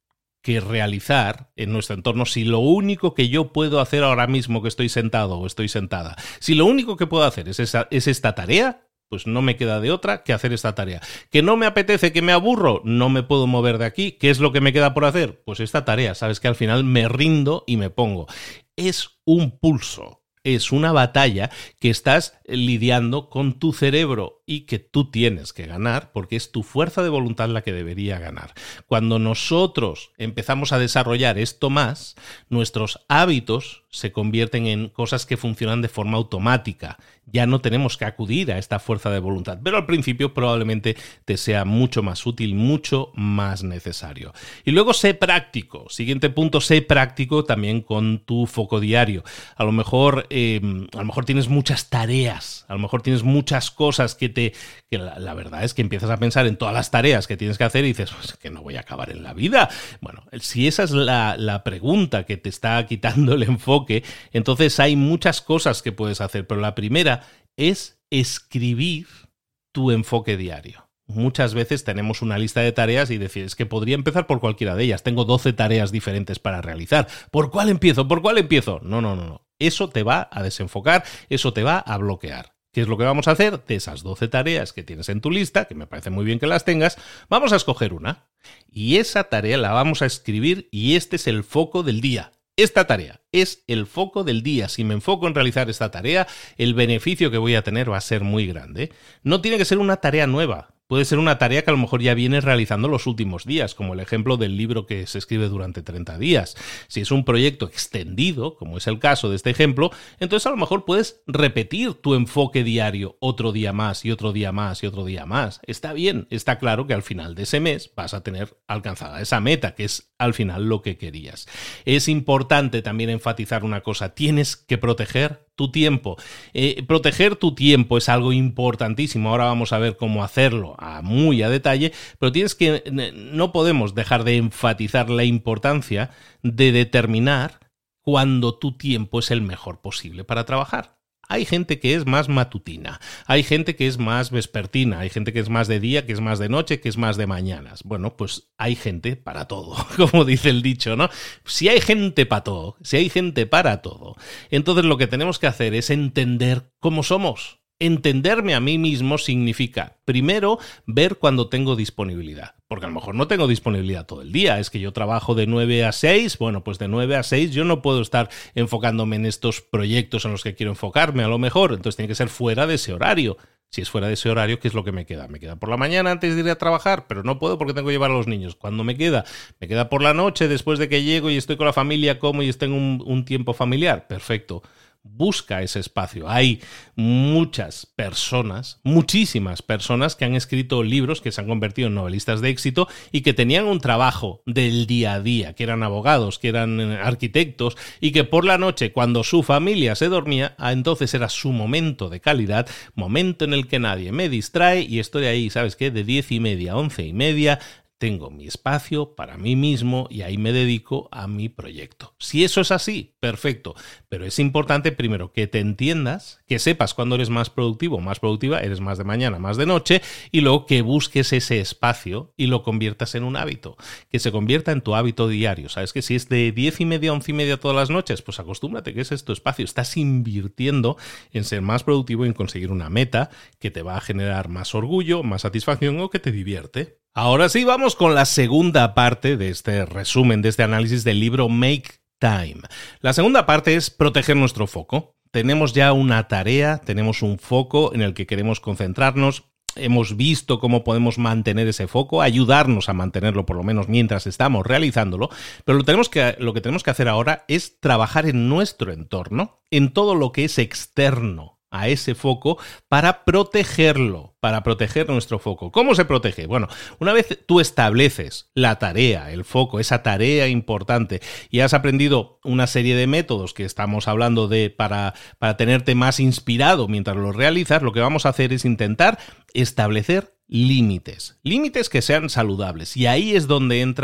que realizar en nuestro entorno, si lo único que yo puedo hacer ahora mismo que estoy sentado o estoy sentada, si lo único que puedo hacer es, esa, es esta tarea, pues no me queda de otra que hacer esta tarea. ¿Que no me apetece, que me aburro? No me puedo mover de aquí. ¿Qué es lo que me queda por hacer? Pues esta tarea. Sabes que al final me rindo y me pongo. Es un pulso. Es una batalla que estás lidiando con tu cerebro y que tú tienes que ganar porque es tu fuerza de voluntad la que debería ganar. Cuando nosotros empezamos a desarrollar esto más, nuestros hábitos se convierten en cosas que funcionan de forma automática. Ya no tenemos que acudir a esta fuerza de voluntad, pero al principio probablemente te sea mucho más útil, mucho más necesario. Y luego sé práctico. Siguiente punto, sé práctico también con tu foco diario. A lo mejor, eh, a lo mejor tienes muchas tareas, a lo mejor tienes muchas cosas que te... que la, la verdad es que empiezas a pensar en todas las tareas que tienes que hacer y dices, pues que no voy a acabar en la vida. Bueno, si esa es la, la pregunta que te está quitando el enfoque, entonces hay muchas cosas que puedes hacer, pero la primera es escribir tu enfoque diario. Muchas veces tenemos una lista de tareas y decides que podría empezar por cualquiera de ellas. Tengo doce tareas diferentes para realizar. ¿Por cuál empiezo? ¿Por cuál empiezo? No, no, no, no. Eso te va a desenfocar, eso te va a bloquear. ¿Qué es lo que vamos a hacer? De esas doce tareas que tienes en tu lista, que me parece muy bien que las tengas, vamos a escoger una. Y esa tarea la vamos a escribir y este es el foco del día. Esta tarea es el foco del día. Si me enfoco en realizar esta tarea, el beneficio que voy a tener va a ser muy grande. No tiene que ser una tarea nueva. Puede ser una tarea que a lo mejor ya vienes realizando los últimos días, como el ejemplo del libro que se escribe durante treinta días. Si es un proyecto extendido, como es el caso de este ejemplo, entonces a lo mejor puedes repetir tu enfoque diario otro día más y otro día más y otro día más. Está bien, está claro que al final de ese mes vas a tener alcanzada esa meta, que es al final lo que querías. Es importante también enfatizar una cosa, tienes que proteger tu tiempo. Eh, proteger tu tiempo es algo importantísimo. Ahora vamos a ver cómo hacerlo a muy a detalle, pero tienes que, no podemos dejar de enfatizar la importancia de determinar cuándo tu tiempo es el mejor posible para trabajar. Hay gente que es más matutina, hay gente que es más vespertina, hay gente que es más de día, que es más de noche, que es más de mañanas. Bueno, pues hay gente para todo, como dice el dicho, ¿no? Si hay gente para todo, si hay gente para todo, entonces lo que tenemos que hacer es entender cómo somos. Entenderme a mí mismo significa, primero, ver cuando tengo disponibilidad. Porque a lo mejor no tengo disponibilidad todo el día. Es que yo trabajo de nueve a seis. Bueno, pues de nueve a seis yo no puedo estar enfocándome en estos proyectos en los que quiero enfocarme, a lo mejor. Entonces tiene que ser fuera de ese horario. Si es fuera de ese horario, ¿qué es lo que me queda? Me queda por la mañana antes de ir a trabajar, pero no puedo porque tengo que llevar a los niños. ¿Cuándo me queda? Me queda por la noche después de que llego y estoy con la familia, como y estoy en un, un tiempo familiar. Perfecto. Busca ese espacio. Hay muchas personas, muchísimas personas que han escrito libros que se han convertido en novelistas de éxito y que tenían un trabajo del día a día, que eran abogados, que eran arquitectos y que por la noche, cuando su familia se dormía, entonces era su momento de calidad, momento en el que nadie me distrae y estoy ahí, ¿sabes qué? De diez y media a once y media. Tengo mi espacio para mí mismo y ahí me dedico a mi proyecto. Si eso es así, perfecto. Pero es importante primero que te entiendas, que sepas cuándo eres más productivo o más productiva, eres más de mañana, más de noche, y luego que busques ese espacio y lo conviertas en un hábito. Que se convierta en tu hábito diario. ¿Sabes que si es de diez y media a once y media todas las noches? Pues acostúmbrate que ese es tu espacio. Estás invirtiendo en ser más productivo y en conseguir una meta que te va a generar más orgullo, más satisfacción o que te divierte. Ahora sí, vamos con la segunda parte de este resumen, de este análisis del libro Make Time. La segunda parte es proteger nuestro foco. Tenemos ya una tarea, tenemos un foco en el que queremos concentrarnos. Hemos visto cómo podemos mantener ese foco, ayudarnos a mantenerlo por lo menos mientras estamos realizándolo, pero lo, tenemos que, lo que tenemos que hacer ahora es trabajar en nuestro entorno, en todo lo que es externo a ese foco para protegerlo, para proteger nuestro foco. ¿Cómo se protege? Bueno, una vez tú estableces la tarea, el foco, esa tarea importante y has aprendido una serie de métodos que estamos hablando de para, para tenerte más inspirado mientras lo realizas, lo que vamos a hacer es intentar establecer límites, límites que sean saludables y ahí es donde entra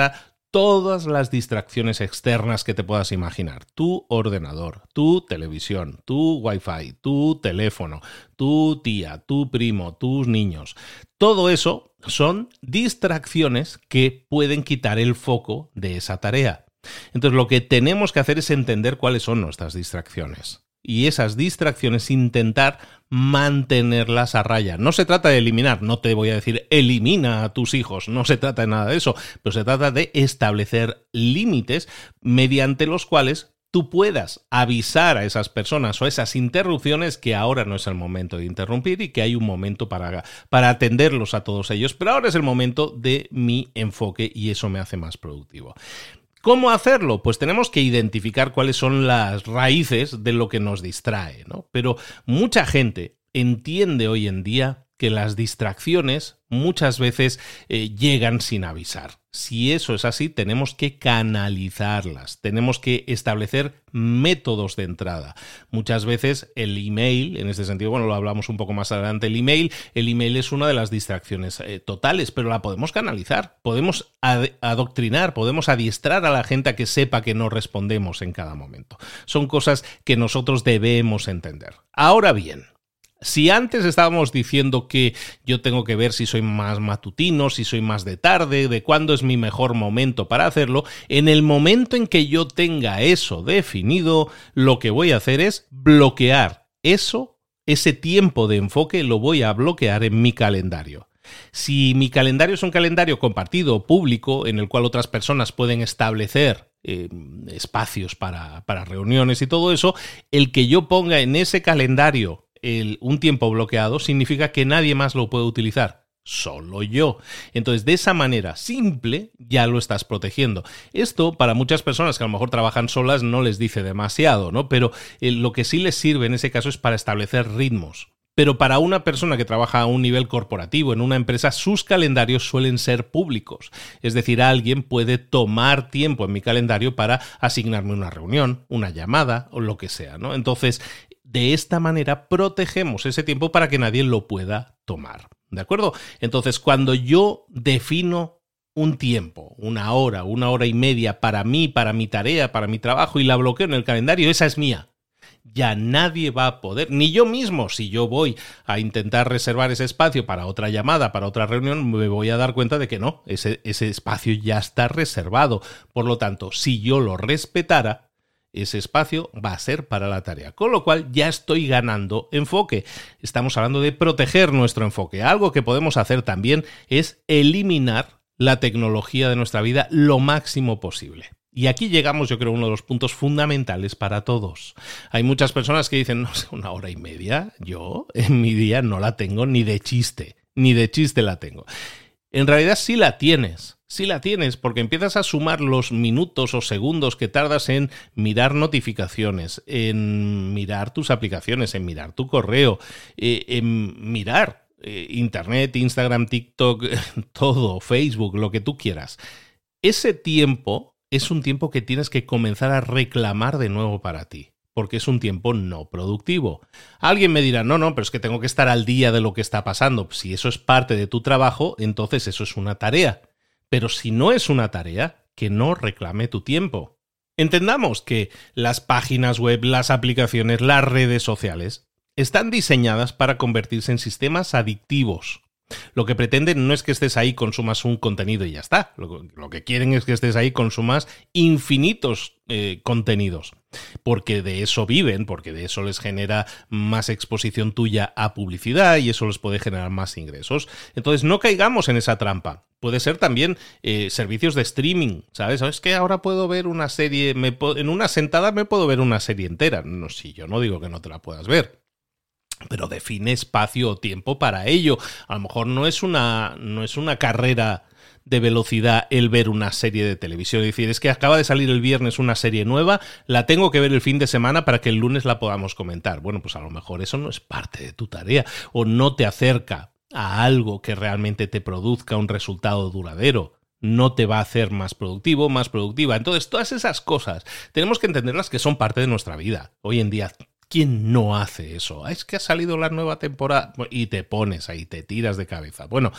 todas las distracciones externas que te puedas imaginar. Tu ordenador, tu televisión, tu wifi, tu teléfono, tu tía, tu primo, tus niños. Todo eso son distracciones que pueden quitar el foco de esa tarea. Entonces, lo que tenemos que hacer es entender cuáles son nuestras distracciones. Y esas distracciones intentar mantenerlas a raya. No se trata de eliminar, no te voy a decir elimina a tus hijos, no se trata de nada de eso, pero se trata de establecer límites mediante los cuales tú puedas avisar a esas personas o esas interrupciones que ahora no es el momento de interrumpir y que hay un momento para, para atenderlos a todos ellos, pero ahora es el momento de mi enfoque y eso me hace más productivo. ¿Cómo hacerlo? Pues tenemos que identificar cuáles son las raíces de lo que nos distrae, ¿no? Pero mucha gente entiende hoy en día que las distracciones muchas veces eh, llegan sin avisar. Si eso es así, tenemos que canalizarlas, tenemos que establecer métodos de entrada. Muchas veces el email, en este sentido, bueno, lo hablamos un poco más adelante, el email, el email es una de las distracciones eh, totales, pero la podemos canalizar, podemos ad- adoctrinar, podemos adiestrar a la gente a que sepa que no respondemos en cada momento. Son cosas que nosotros debemos entender. Ahora bien, si antes estábamos diciendo que yo tengo que ver si soy más matutino, si soy más de tarde, de cuándo es mi mejor momento para hacerlo, en el momento en que yo tenga eso definido, lo que voy a hacer es bloquear eso, ese tiempo de enfoque lo voy a bloquear en mi calendario. Si mi calendario es un calendario compartido o público en el cual otras personas pueden establecer eh, espacios para, para reuniones y todo eso, el que yo ponga en ese calendario El, un tiempo bloqueado significa que nadie más lo puede utilizar, solo yo. Entonces, de esa manera simple ya lo estás protegiendo. Esto para muchas personas que a lo mejor trabajan solas no les dice demasiado, ¿no? Pero eh, lo que sí les sirve en ese caso es para establecer ritmos. Pero para una persona que trabaja a un nivel corporativo en una empresa, sus calendarios suelen ser públicos. Es decir, alguien puede tomar tiempo en mi calendario para asignarme una reunión, una llamada o lo que sea, ¿no? Entonces, de esta manera protegemos ese tiempo para que nadie lo pueda tomar, ¿de acuerdo? Entonces, cuando yo defino un tiempo, una hora, una hora y media para mí, para mi tarea, para mi trabajo y la bloqueo en el calendario, esa es mía. Ya nadie va a poder, ni yo mismo, si yo voy a intentar reservar ese espacio para otra llamada, para otra reunión, me voy a dar cuenta de que no, ese, ese espacio ya está reservado. Por lo tanto, si yo lo respetara, ese espacio va a ser para la tarea, con lo cual ya estoy ganando enfoque. Estamos hablando de proteger nuestro enfoque. Algo que podemos hacer también es eliminar la tecnología de nuestra vida lo máximo posible. Y aquí llegamos, yo creo, a uno de los puntos fundamentales para todos. Hay muchas personas que dicen, no sé, una hora y media, yo en mi día no la tengo ni de chiste, ni de chiste la tengo. En realidad sí la tienes. Sí la tienes, porque empiezas a sumar los minutos o segundos que tardas en mirar notificaciones, en mirar tus aplicaciones, en mirar tu correo, eh, en mirar eh, Internet, Instagram, TikTok, todo, Facebook, lo que tú quieras. Ese tiempo es un tiempo que tienes que comenzar a reclamar de nuevo para ti, porque es un tiempo no productivo. Alguien me dirá, no, no, pero es que tengo que estar al día de lo que está pasando. Si eso es parte de tu trabajo, entonces eso es una tarea. Pero si no es una tarea, que no reclame tu tiempo. Entendamos que las páginas web, las aplicaciones, las redes sociales están diseñadas para convertirse en sistemas adictivos. Lo que pretenden no es que estés ahí, consumas un contenido y ya está. Lo, lo que quieren es que estés ahí, consumas infinitos eh, contenidos. Porque de eso viven, porque de eso les genera más exposición tuya a publicidad y eso les puede generar más ingresos. Entonces no caigamos en esa trampa. Puede ser también eh, servicios de streaming, ¿sabes? ¿Sabes que ahora puedo ver una serie, me po- en una sentada me puedo ver una serie entera? No, si yo no digo que no te la puedas ver. Pero define espacio o tiempo para ello. A lo mejor no es una, no es una carrera de velocidad el ver una serie de televisión. Es decir, es que acaba de salir el viernes una serie nueva, la tengo que ver el fin de semana para que el lunes la podamos comentar. Bueno, pues a lo mejor eso no es parte de tu tarea o no te acerca a algo que realmente te produzca un resultado duradero. No te va a hacer más productivo, más productiva. Entonces, todas esas cosas tenemos que entenderlas que son parte de nuestra vida. Hoy en día, ¿quién no hace eso? Es que ha salido la nueva temporada y te pones ahí, te tiras de cabeza. Bueno,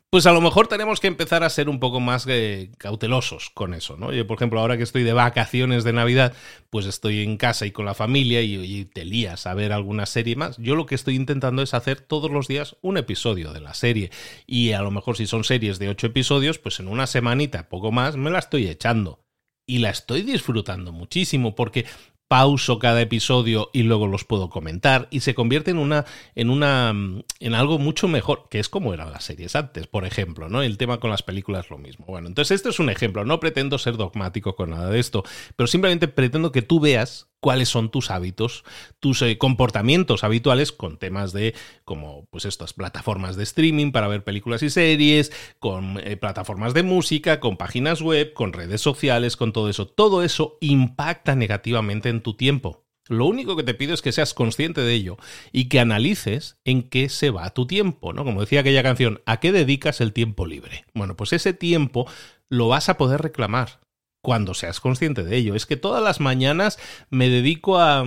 Pues a lo mejor tenemos que empezar a ser un poco más eh, cautelosos con eso, ¿no? Yo, por ejemplo, ahora que estoy de vacaciones de Navidad, pues estoy en casa y con la familia y, y te lías a ver alguna serie más. Yo lo que estoy intentando es hacer todos los días un episodio de la serie. Y a lo mejor si son series de ocho episodios, pues en una semanita, poco más, me la estoy echando. Y la estoy disfrutando muchísimo porque pauso cada episodio y luego los puedo comentar y se convierte en una en una en algo mucho mejor, que es como eran las series antes, por ejemplo, ¿no? El tema con las películas es lo mismo. Bueno, entonces este es un ejemplo, no pretendo ser dogmático con nada de esto, pero simplemente pretendo que tú veas cuáles son tus hábitos, tus eh, comportamientos habituales con temas de, como pues estas plataformas de streaming para ver películas y series, con eh, plataformas de música, con páginas web, con redes sociales, con todo eso. Todo eso impacta negativamente en tu tiempo. Lo único que te pido es que seas consciente de ello y que analices en qué se va tu tiempo, ¿no? Como decía aquella canción, ¿a qué dedicas el tiempo libre? Bueno, pues ese tiempo lo vas a poder reclamar cuando seas consciente de ello. Es que todas las mañanas me dedico a,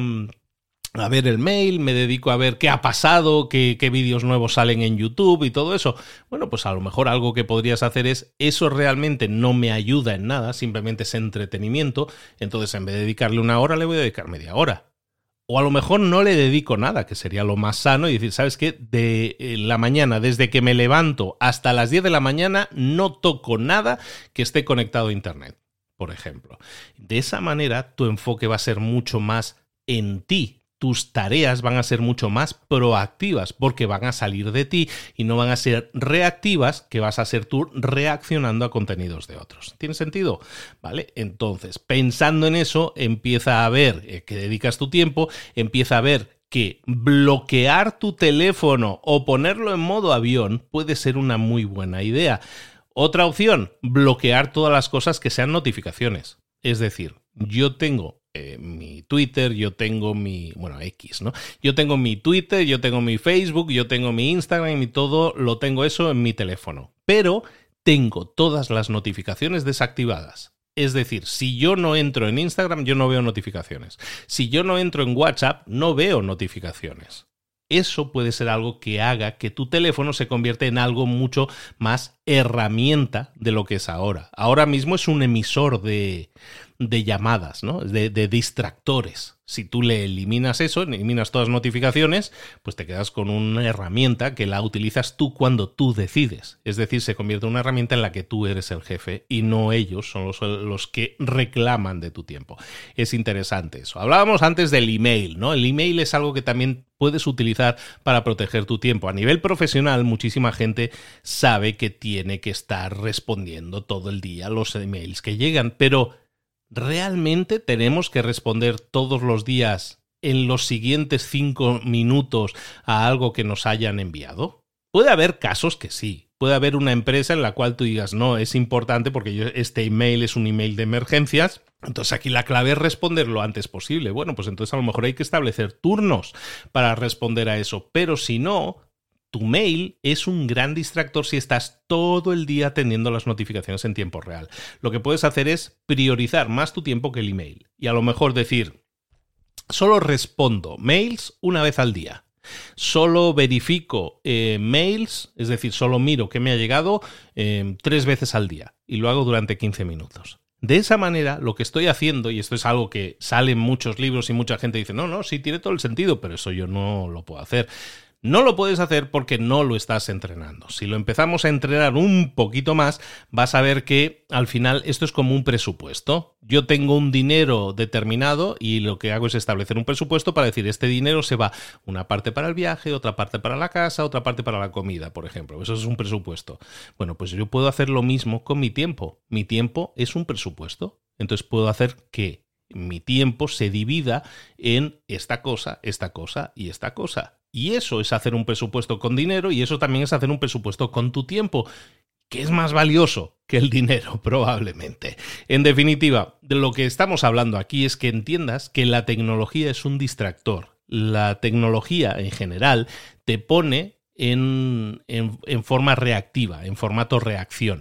a ver el mail, me dedico a ver qué ha pasado, qué, qué vídeos nuevos salen en YouTube y todo eso. Bueno, pues a lo mejor algo que podrías hacer es, eso realmente no me ayuda en nada, simplemente es entretenimiento, entonces en vez de dedicarle una hora, le voy a dedicar media hora. O a lo mejor no le dedico nada, que sería lo más sano, y decir, ¿sabes qué? De la mañana, desde que me levanto hasta las diez de la mañana, no toco nada que esté conectado a Internet, por ejemplo. De esa manera, tu enfoque va a ser mucho más en ti. Tus tareas van a ser mucho más proactivas porque van a salir de ti y no van a ser reactivas, que vas a ser tú reaccionando a contenidos de otros. ¿Tiene sentido? ¿Vale? Entonces, pensando en eso, empieza a ver eh, que dedicas tu tiempo, empieza a ver que bloquear tu teléfono o ponerlo en modo avión puede ser una muy buena idea. Otra opción, bloquear todas las cosas que sean notificaciones. Es decir, yo tengo eh, mi Twitter, yo tengo mi, bueno, X, ¿no? Yo tengo mi Twitter, yo tengo mi Facebook, yo tengo mi Instagram y todo lo tengo eso en mi teléfono. Pero tengo todas las notificaciones desactivadas. Es decir, si yo no entro en Instagram, yo no veo notificaciones. Si yo no entro en WhatsApp, no veo notificaciones. Eso puede ser algo que haga que tu teléfono se convierta en algo mucho más herramienta de lo que es ahora. Ahora mismo es un emisor de, de llamadas, ¿no? De, de distractores. Si tú le eliminas eso, eliminas todas las notificaciones, pues te quedas con una herramienta que la utilizas tú cuando tú decides. Es decir, se convierte en una herramienta en la que tú eres el jefe y no ellos son los, los que reclaman de tu tiempo. Es interesante eso. Hablábamos antes del email, ¿no? El email es algo que también puedes utilizar para proteger tu tiempo. A nivel profesional, muchísima gente sabe que tiene que estar respondiendo todo el día los emails que llegan, pero ¿realmente tenemos que responder todos los días en los siguientes cinco minutos a algo que nos hayan enviado? Puede haber casos que sí. Puede haber una empresa en la cual tú digas, no, es importante porque yo, este email es un email de emergencias. Entonces aquí la clave es responder lo antes posible. Bueno, pues entonces a lo mejor hay que establecer turnos para responder a eso. Pero si no, tu mail es un gran distractor si estás todo el día atendiendo las notificaciones en tiempo real. Lo que puedes hacer es priorizar más tu tiempo que el email. Y a lo mejor decir, solo respondo mails una vez al día. Solo verifico eh, mails, es decir, solo miro qué me ha llegado eh, tres veces al día. Y lo hago durante quince minutos. De esa manera, lo que estoy haciendo, y esto es algo que sale en muchos libros y mucha gente dice, no, no, sí, tiene todo el sentido, pero eso yo no lo puedo hacer. No lo puedes hacer porque no lo estás entrenando. Si lo empezamos a entrenar un poquito más, vas a ver que al final esto es como un presupuesto. Yo tengo un dinero determinado y lo que hago es establecer un presupuesto para decir, este dinero se va una parte para el viaje, otra parte para la casa, otra parte para la comida, por ejemplo. Eso es un presupuesto. Bueno, pues yo puedo hacer lo mismo con mi tiempo. Mi tiempo es un presupuesto. Entonces puedo hacer que mi tiempo se divida en esta cosa, esta cosa y esta cosa. Y eso es hacer un presupuesto con dinero y eso también es hacer un presupuesto con tu tiempo, que es más valioso que el dinero, probablemente. En definitiva, de lo que estamos hablando aquí es que entiendas que la tecnología es un distractor. La tecnología en general te pone en, en, en forma reactiva, en formato reacción.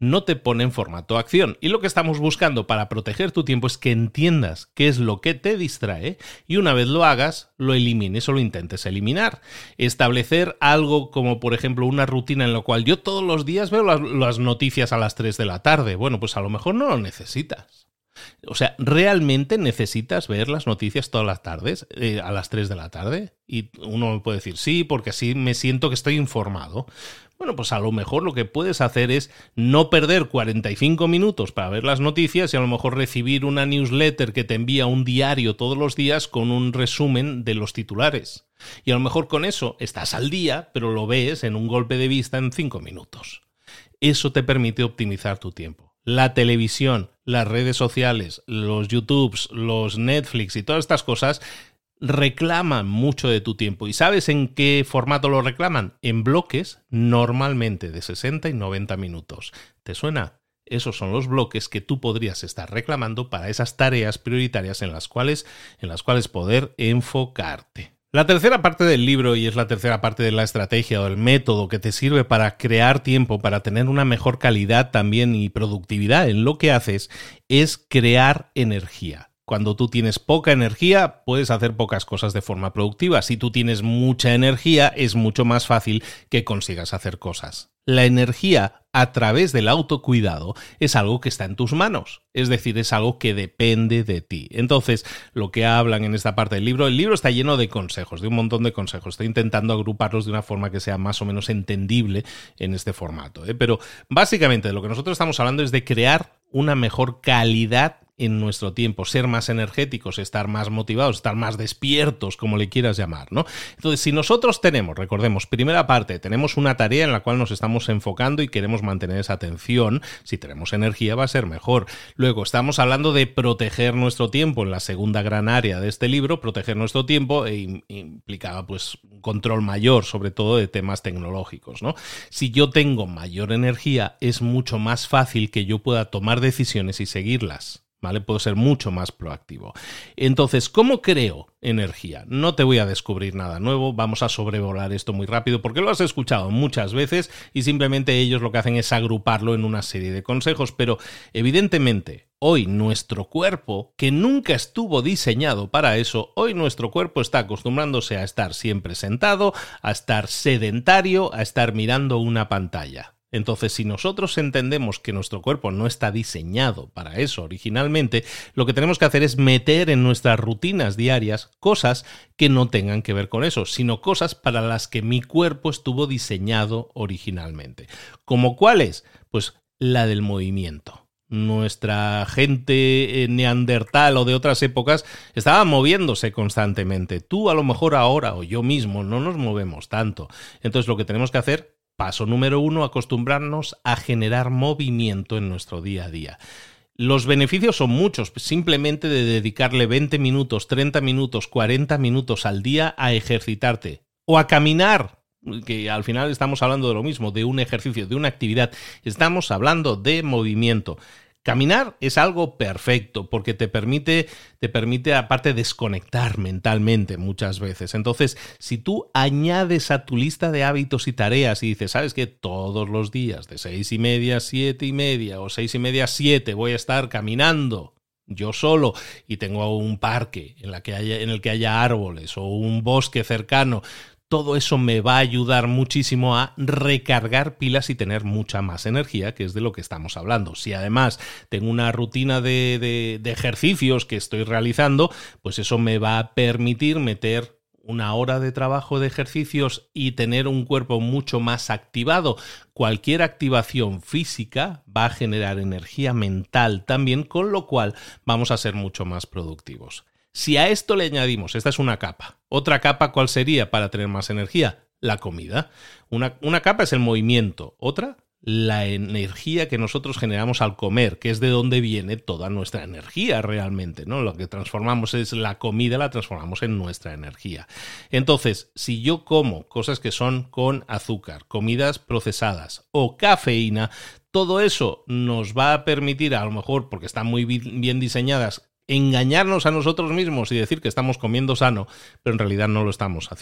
no te pone en formato acción. Y lo que estamos buscando para proteger tu tiempo es que entiendas qué es lo que te distrae y una vez lo hagas, lo elimines o lo intentes eliminar. Establecer algo como, por ejemplo, una rutina en la cual yo todos los días veo las, las noticias a las tres de la tarde. Bueno, pues a lo mejor no lo necesitas. O sea, ¿realmente necesitas ver las noticias todas las tardes, eh, a las tres de la tarde? Y uno me puede decir, sí, porque así me siento que estoy informado. Bueno, pues a lo mejor lo que puedes hacer es no perder cuarenta y cinco minutos para ver las noticias y a lo mejor recibir una newsletter que te envía un diario todos los días con un resumen de los titulares. Y a lo mejor con eso estás al día, pero lo ves en un golpe de vista en cinco minutos. Eso te permite optimizar tu tiempo. La televisión, las redes sociales, los YouTubes, los Netflix y todas estas cosas reclaman mucho de tu tiempo. ¿Y sabes en qué formato lo reclaman? En bloques, normalmente de sesenta y noventa minutos. ¿Te suena? Esos son los bloques que tú podrías estar reclamando para esas tareas prioritarias en las cuales, en las cuales poder enfocarte. La tercera parte del libro, y es la tercera parte de la estrategia o el método que te sirve para crear tiempo, para tener una mejor calidad también y productividad en lo que haces, es crear energía. Cuando tú tienes poca energía, puedes hacer pocas cosas de forma productiva. Si tú tienes mucha energía, es mucho más fácil que consigas hacer cosas. La energía a través del autocuidado es algo que está en tus manos, es decir, es algo que depende de ti. Entonces, lo que hablan en esta parte del libro, el libro está lleno de consejos, de un montón de consejos. Estoy intentando agruparlos de una forma que sea más o menos entendible en este formato, ¿eh? Pero básicamente de lo que nosotros estamos hablando es de crear una mejor calidad en nuestro tiempo, ser más energéticos, estar más motivados, estar más despiertos, como le quieras llamar, ¿no? Entonces, si nosotros tenemos, recordemos, primera parte, tenemos una tarea en la cual nos estamos enfocando y queremos mantener esa atención, si tenemos energía va a ser mejor. Luego, estamos hablando de proteger nuestro tiempo en la segunda gran área de este libro, proteger nuestro tiempo e implicaba pues un control mayor, sobre todo de temas tecnológicos, ¿no? Si yo tengo mayor energía, es mucho más fácil que yo pueda tomar decisiones y seguirlas. ¿Vale? Puedo ser mucho más proactivo. Entonces, ¿cómo creo energía? No te voy a descubrir nada nuevo, vamos a sobrevolar esto muy rápido porque lo has escuchado muchas veces y simplemente ellos lo que hacen es agruparlo en una serie de consejos, pero evidentemente hoy nuestro cuerpo, que nunca estuvo diseñado para eso, hoy nuestro cuerpo está acostumbrándose a estar siempre sentado, a estar sedentario, a estar mirando una pantalla. Entonces, si nosotros entendemos que nuestro cuerpo no está diseñado para eso originalmente, lo que tenemos que hacer es meter en nuestras rutinas diarias cosas que no tengan que ver con eso, sino cosas para las que mi cuerpo estuvo diseñado originalmente. ¿Como cuáles? Pues la del movimiento. Nuestra gente neandertal o de otras épocas estaba moviéndose constantemente. Tú a lo mejor ahora o yo mismo no nos movemos tanto. Entonces, lo que tenemos que hacer, paso número uno, acostumbrarnos a generar movimiento en nuestro día a día. Los beneficios son muchos, simplemente de dedicarle veinte minutos, treinta minutos, cuarenta minutos al día a ejercitarte o a caminar, que al final estamos hablando de lo mismo, de un ejercicio, de una actividad. Estamos hablando de movimiento. Caminar es algo perfecto porque te permite, te permite aparte desconectar mentalmente muchas veces. Entonces, si tú añades a tu lista de hábitos y tareas y dices, ¿sabes qué? Todos los días de seis y media a siete y media o seis y media a siete voy a estar caminando yo solo y tengo un parque en, la que haya, en el que haya árboles o un bosque cercano, todo eso me va a ayudar muchísimo a recargar pilas y tener mucha más energía, que es de lo que estamos hablando. Si además tengo una rutina de, de, de ejercicios que estoy realizando, pues eso me va a permitir meter una hora de trabajo de ejercicios y tener un cuerpo mucho más activado. Cualquier activación física va a generar energía mental también, con lo cual vamos a ser mucho más productivos. Si a esto le añadimos, esta es una capa. Otra capa, ¿cuál sería para tener más energía? La comida. Una, una capa es el movimiento. Otra, la energía que nosotros generamos al comer, que es de donde viene toda nuestra energía realmente, ¿no? Lo que transformamos es la comida, la transformamos en nuestra energía. Entonces, si yo como cosas que son con azúcar, comidas procesadas o cafeína, todo eso nos va a permitir, a lo mejor porque están muy bien diseñadas, engañarnos a nosotros mismos y decir que estamos comiendo sano, pero en realidad no lo estamos haciendo.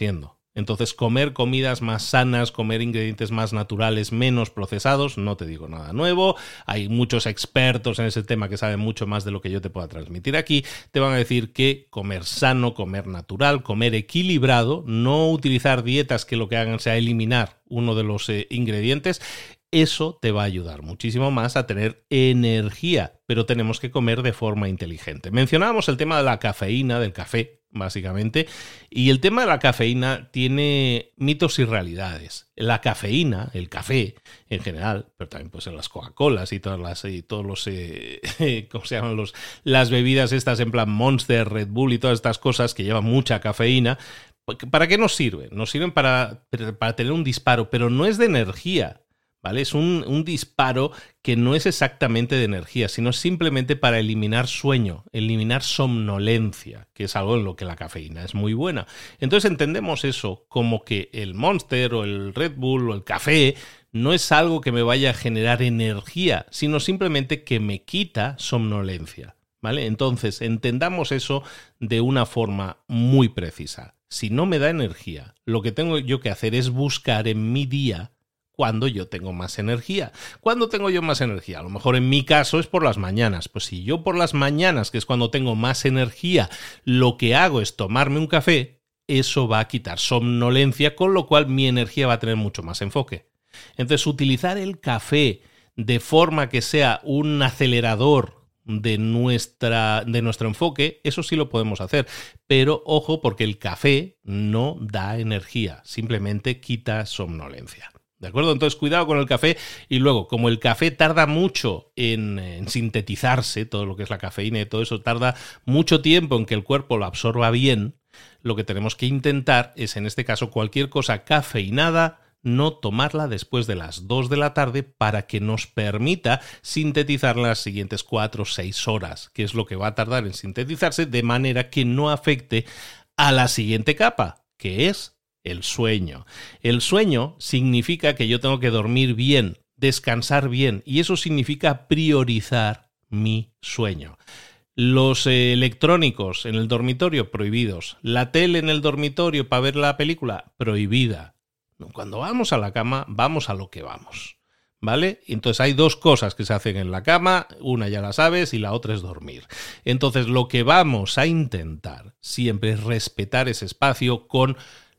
Entonces, comer comidas más sanas, comer ingredientes más naturales, menos procesados, no te digo nada nuevo. Hay muchos expertos en ese tema que saben mucho más de lo que yo te pueda transmitir aquí. Te van a decir que comer sano, comer natural, comer equilibrado, no utilizar dietas que lo que hagan sea eliminar uno de los eh, ingredientes. Eso te va a ayudar muchísimo más a tener energía, pero tenemos que comer de forma inteligente. Mencionábamos el tema de la cafeína, del café, básicamente, y el tema de la cafeína tiene mitos y realidades. La cafeína, el café en general, pero también pues en las Coca-Colas y todas las y todos los eh, ¿cómo se llaman los las bebidas estas en plan Monster, Red Bull y todas estas cosas que llevan mucha cafeína. ¿Para qué nos sirven? Nos sirven para, para tener un disparo, pero no es de energía. ¿Vale? Es un, un disparo que no es exactamente de energía, sino simplemente para eliminar sueño, eliminar somnolencia, que es algo en lo que la cafeína es muy buena. Entonces entendemos eso como que el Monster o el Red Bull o el café no es algo que me vaya a generar energía, sino simplemente que me quita somnolencia, ¿vale? Entonces entendamos eso de una forma muy precisa. Si no me da energía, lo que tengo yo que hacer es buscar en mi día cuando yo tengo más energía. ¿Cuándo tengo yo más energía? A lo mejor en mi caso es por las mañanas. Pues si yo por las mañanas, que es cuando tengo más energía, lo que hago es tomarme un café, eso va a quitar somnolencia, con lo cual mi energía va a tener mucho más enfoque. Entonces, utilizar el café de forma que sea un acelerador de, nuestra, de nuestro enfoque, eso sí lo podemos hacer. Pero ojo, porque el café no da energía, simplemente quita somnolencia. ¿De acuerdo? Entonces, cuidado con el café. Y luego, como el café tarda mucho en, en sintetizarse, todo lo que es la cafeína y todo eso, tarda mucho tiempo en que el cuerpo lo absorba bien, lo que tenemos que intentar es, en este caso, cualquier cosa cafeinada, no tomarla después de las dos de la tarde para que nos permita sintetizar las siguientes cuatro o seis horas, que es lo que va a tardar en sintetizarse, de manera que no afecte a la siguiente capa, que es el sueño. El sueño significa que yo tengo que dormir bien, descansar bien, y eso significa priorizar mi sueño. Los eh, electrónicos en el dormitorio, prohibidos. La tele en el dormitorio para ver la película, prohibida. Cuando vamos a la cama, vamos a lo que vamos, ¿vale? Entonces hay dos cosas que se hacen en la cama, una ya la sabes y la otra es dormir. Entonces lo que vamos a intentar siempre es respetar ese espacio con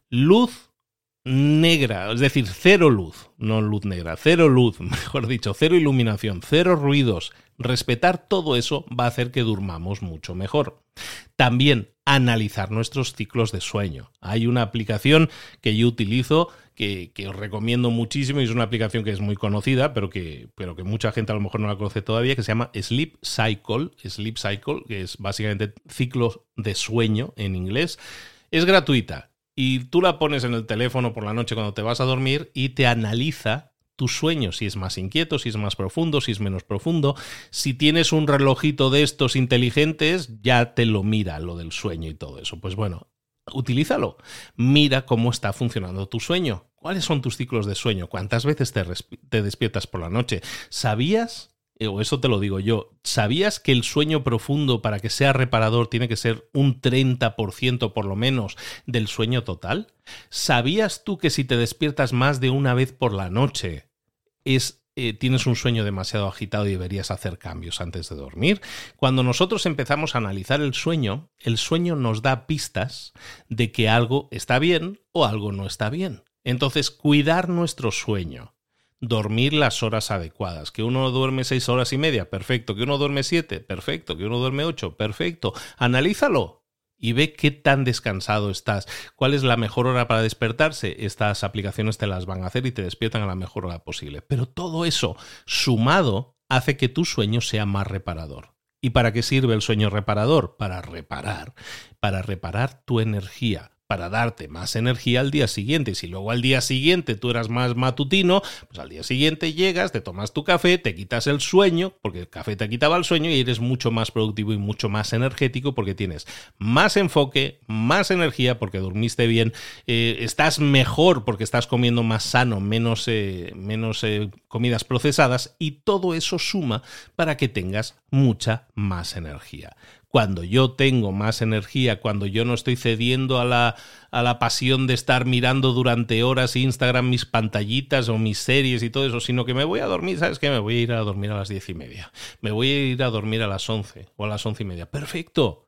luz negra, es decir, cero luz, no luz negra, cero luz, mejor dicho, cero iluminación, cero ruidos. Respetar todo eso va a hacer que durmamos mucho mejor. También analizar nuestros ciclos de sueño. Hay una aplicación que yo utilizo que, que os recomiendo muchísimo y es una aplicación que es muy conocida, pero que, pero que mucha gente a lo mejor no la conoce todavía, que se llama Sleep Cycle, Sleep Cycle, que es básicamente ciclo de sueño en inglés. Es gratuita. Y tú la pones en el teléfono por la noche cuando te vas a dormir y te analiza tu sueño, si es más inquieto, si es más profundo, si es menos profundo. Si tienes un relojito de estos inteligentes, ya te lo mira, lo del sueño y todo eso. Pues bueno, utilízalo. Mira cómo está funcionando tu sueño. ¿Cuáles son tus ciclos de sueño? ¿Cuántas veces te, te despiertas por la noche? ¿Sabías? O eso te lo digo yo, ¿sabías que el sueño profundo para que sea reparador tiene que ser un treinta por ciento por lo menos del sueño total? ¿Sabías tú que si te despiertas más de una vez por la noche es, eh, tienes un sueño demasiado agitado y deberías hacer cambios antes de dormir? Cuando nosotros empezamos a analizar el sueño, el sueño nos da pistas de que algo está bien o algo no está bien. Entonces, cuidar nuestro sueño. Dormir las horas adecuadas. Que uno duerme seis horas y media, perfecto. Que uno duerme siete, perfecto. Que uno duerme ocho, perfecto. Analízalo y ve qué tan descansado estás. ¿Cuál es la mejor hora para despertarse? Estas aplicaciones te las van a hacer y te despiertan a la mejor hora posible. Pero todo eso sumado hace que tu sueño sea más reparador. ¿Y para qué sirve el sueño reparador? Para reparar. Para reparar tu energía. Para darte más energía al día siguiente. Si luego al día siguiente tú eras más matutino, pues al día siguiente llegas, te tomas tu café, te quitas el sueño, porque el café te quitaba el sueño y eres mucho más productivo y mucho más energético porque tienes más enfoque, más energía porque dormiste bien, eh, estás mejor porque estás comiendo más sano, menos, eh, menos eh, comidas procesadas y todo eso suma para que tengas mucha más energía. cuando yo tengo más energía, cuando yo no estoy cediendo a la, a la pasión de estar mirando durante horas Instagram, mis pantallitas o mis series y todo eso, sino que me voy a dormir, ¿sabes qué? Me voy a ir a dormir a las diez y media, me voy a ir a dormir a las once o a las once y media. ¡Perfecto!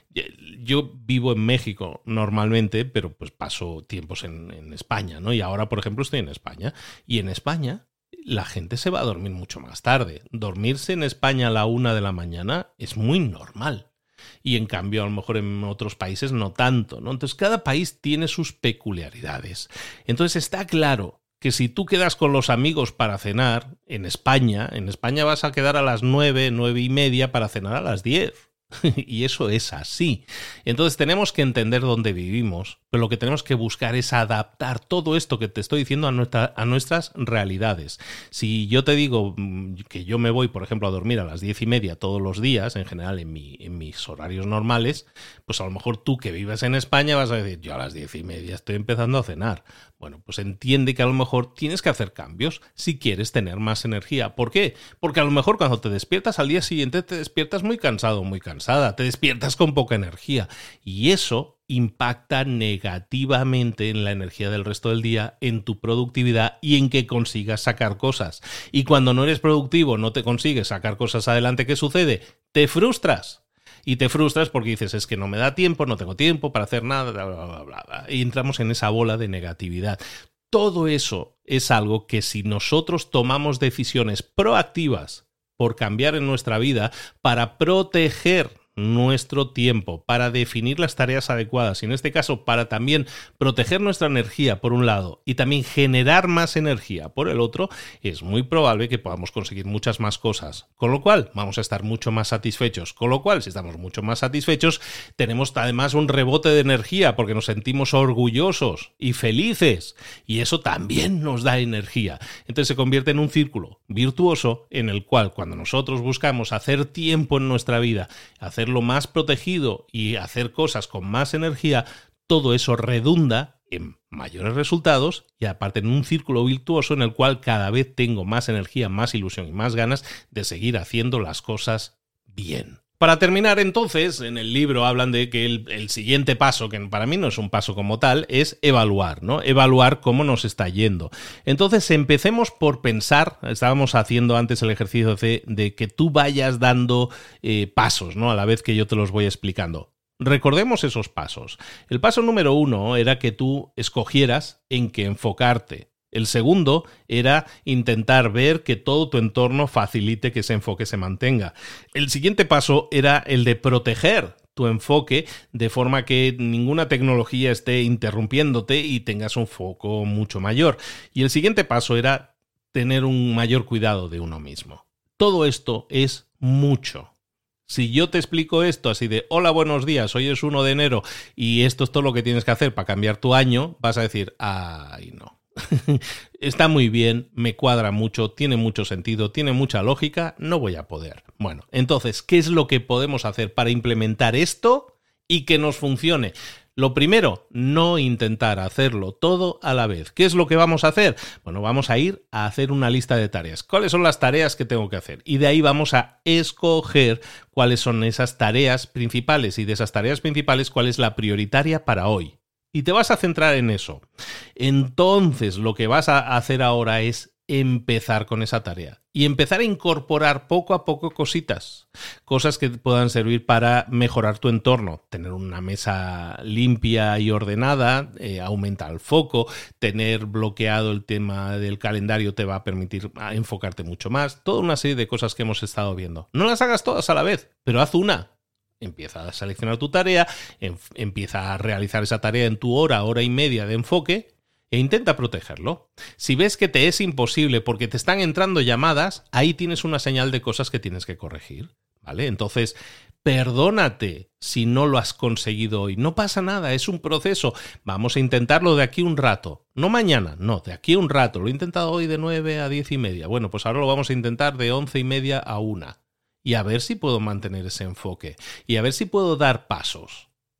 Yo vivo en México normalmente, pero pues paso tiempos en, en España, ¿no? Y ahora, por ejemplo, estoy en España. Y en España la gente se va a dormir mucho más tarde. Dormirse en España a la una de la mañana es muy normal. Y en cambio, a lo mejor en otros países no tanto, ¿no? Entonces, cada país tiene sus peculiaridades. Entonces, está claro que si tú quedas con los amigos para cenar en España, en España vas a quedar a las nueve, nueve y media para cenar a las diez. Y eso es así. Entonces tenemos que entender dónde vivimos, pero lo que tenemos que buscar es adaptar todo esto que te estoy diciendo a, nuestra, a nuestras realidades. Si yo te digo que yo me voy, por ejemplo, a dormir a las diez y media todos los días, en general en, mi, en mis horarios normales, pues a lo mejor tú que vives en España vas a decir, yo a las diez y media estoy empezando a cenar. Bueno, pues entiende que a lo mejor tienes que hacer cambios si quieres tener más energía. ¿Por qué? Porque a lo mejor cuando te despiertas al día siguiente te despiertas muy cansado, muy cansada, te despiertas con poca energía y eso impacta negativamente en la energía del resto del día, en tu productividad y en que consigas sacar cosas. Y cuando no eres productivo, no te consigues sacar cosas adelante, ¿qué sucede? Te frustras. Y te frustras porque dices, es que no me da tiempo, no tengo tiempo para hacer nada, bla, bla, bla, bla. Y entramos en esa bola de negatividad. Todo eso es algo que si nosotros tomamos decisiones proactivas por cambiar en nuestra vida, para proteger nuestro tiempo, para definir las tareas adecuadas y en este caso para también proteger nuestra energía por un lado y también generar más energía por el otro, es muy probable que podamos conseguir muchas más cosas, con lo cual vamos a estar mucho más satisfechos, con lo cual si estamos mucho más satisfechos tenemos además un rebote de energía porque nos sentimos orgullosos y felices y eso también nos da energía. Entonces se convierte en un círculo virtuoso en el cual cuando nosotros buscamos hacer tiempo en nuestra vida, hacer lo más protegido y hacer cosas con más energía, todo eso redunda en mayores resultados y aparte en un círculo virtuoso en el cual cada vez tengo más energía, más ilusión y más ganas de seguir haciendo las cosas bien. Para terminar, entonces, en el libro hablan de que el, el siguiente paso, que para mí no es un paso como tal, es evaluar, ¿no? Evaluar cómo nos está yendo. Entonces, empecemos por pensar, estábamos haciendo antes el ejercicio de, de que tú vayas dando eh, pasos, ¿no? A la vez que yo te los voy explicando. Recordemos esos pasos. El paso número uno era que tú escogieras en qué enfocarte. El segundo era intentar ver que todo tu entorno facilite que ese enfoque se mantenga. El siguiente paso era el de proteger tu enfoque de forma que ninguna tecnología esté interrumpiéndote y tengas un foco mucho mayor. Y el siguiente paso era tener un mayor cuidado de uno mismo. Todo esto es mucho. Si yo te explico esto así de hola, buenos días, hoy es uno de enero y esto es todo lo que tienes que hacer para cambiar tu año, vas a decir, ay no. Está muy bien, me cuadra mucho, tiene mucho sentido, tiene mucha lógica, no voy a poder. Bueno, entonces, ¿qué es lo que podemos hacer para implementar esto y que nos funcione? Lo primero, no intentar hacerlo todo a la vez. ¿Qué es lo que vamos a hacer? Bueno, vamos a ir a hacer una lista de tareas. ¿Cuáles son las tareas que tengo que hacer? Y de ahí vamos a escoger cuáles son esas tareas principales y de esas tareas principales cuál es la prioritaria para hoy. Y te vas a centrar en eso. Entonces, lo que vas a hacer ahora es empezar con esa tarea y empezar a incorporar poco a poco cositas, cosas que puedan servir para mejorar tu entorno. Tener una mesa limpia y ordenada, eh, aumenta el foco, tener bloqueado el tema del calendario te va a permitir enfocarte mucho más. Toda una serie de cosas que hemos estado viendo. No las hagas todas a la vez, pero haz una. Empieza a seleccionar tu tarea, em, empieza a realizar esa tarea en tu hora, hora y media de enfoque e intenta protegerlo. Si ves que te es imposible porque te están entrando llamadas, ahí tienes una señal de cosas que tienes que corregir, ¿vale? Entonces, perdónate si no lo has conseguido hoy. No pasa nada, es un proceso. Vamos a intentarlo de aquí un rato. No mañana, no, de aquí un rato. Lo he intentado hoy de nueve a diez y media. Bueno, pues ahora lo vamos a intentar de once y media a una. Y a ver si puedo mantener ese enfoque. Y a ver si puedo dar pasos.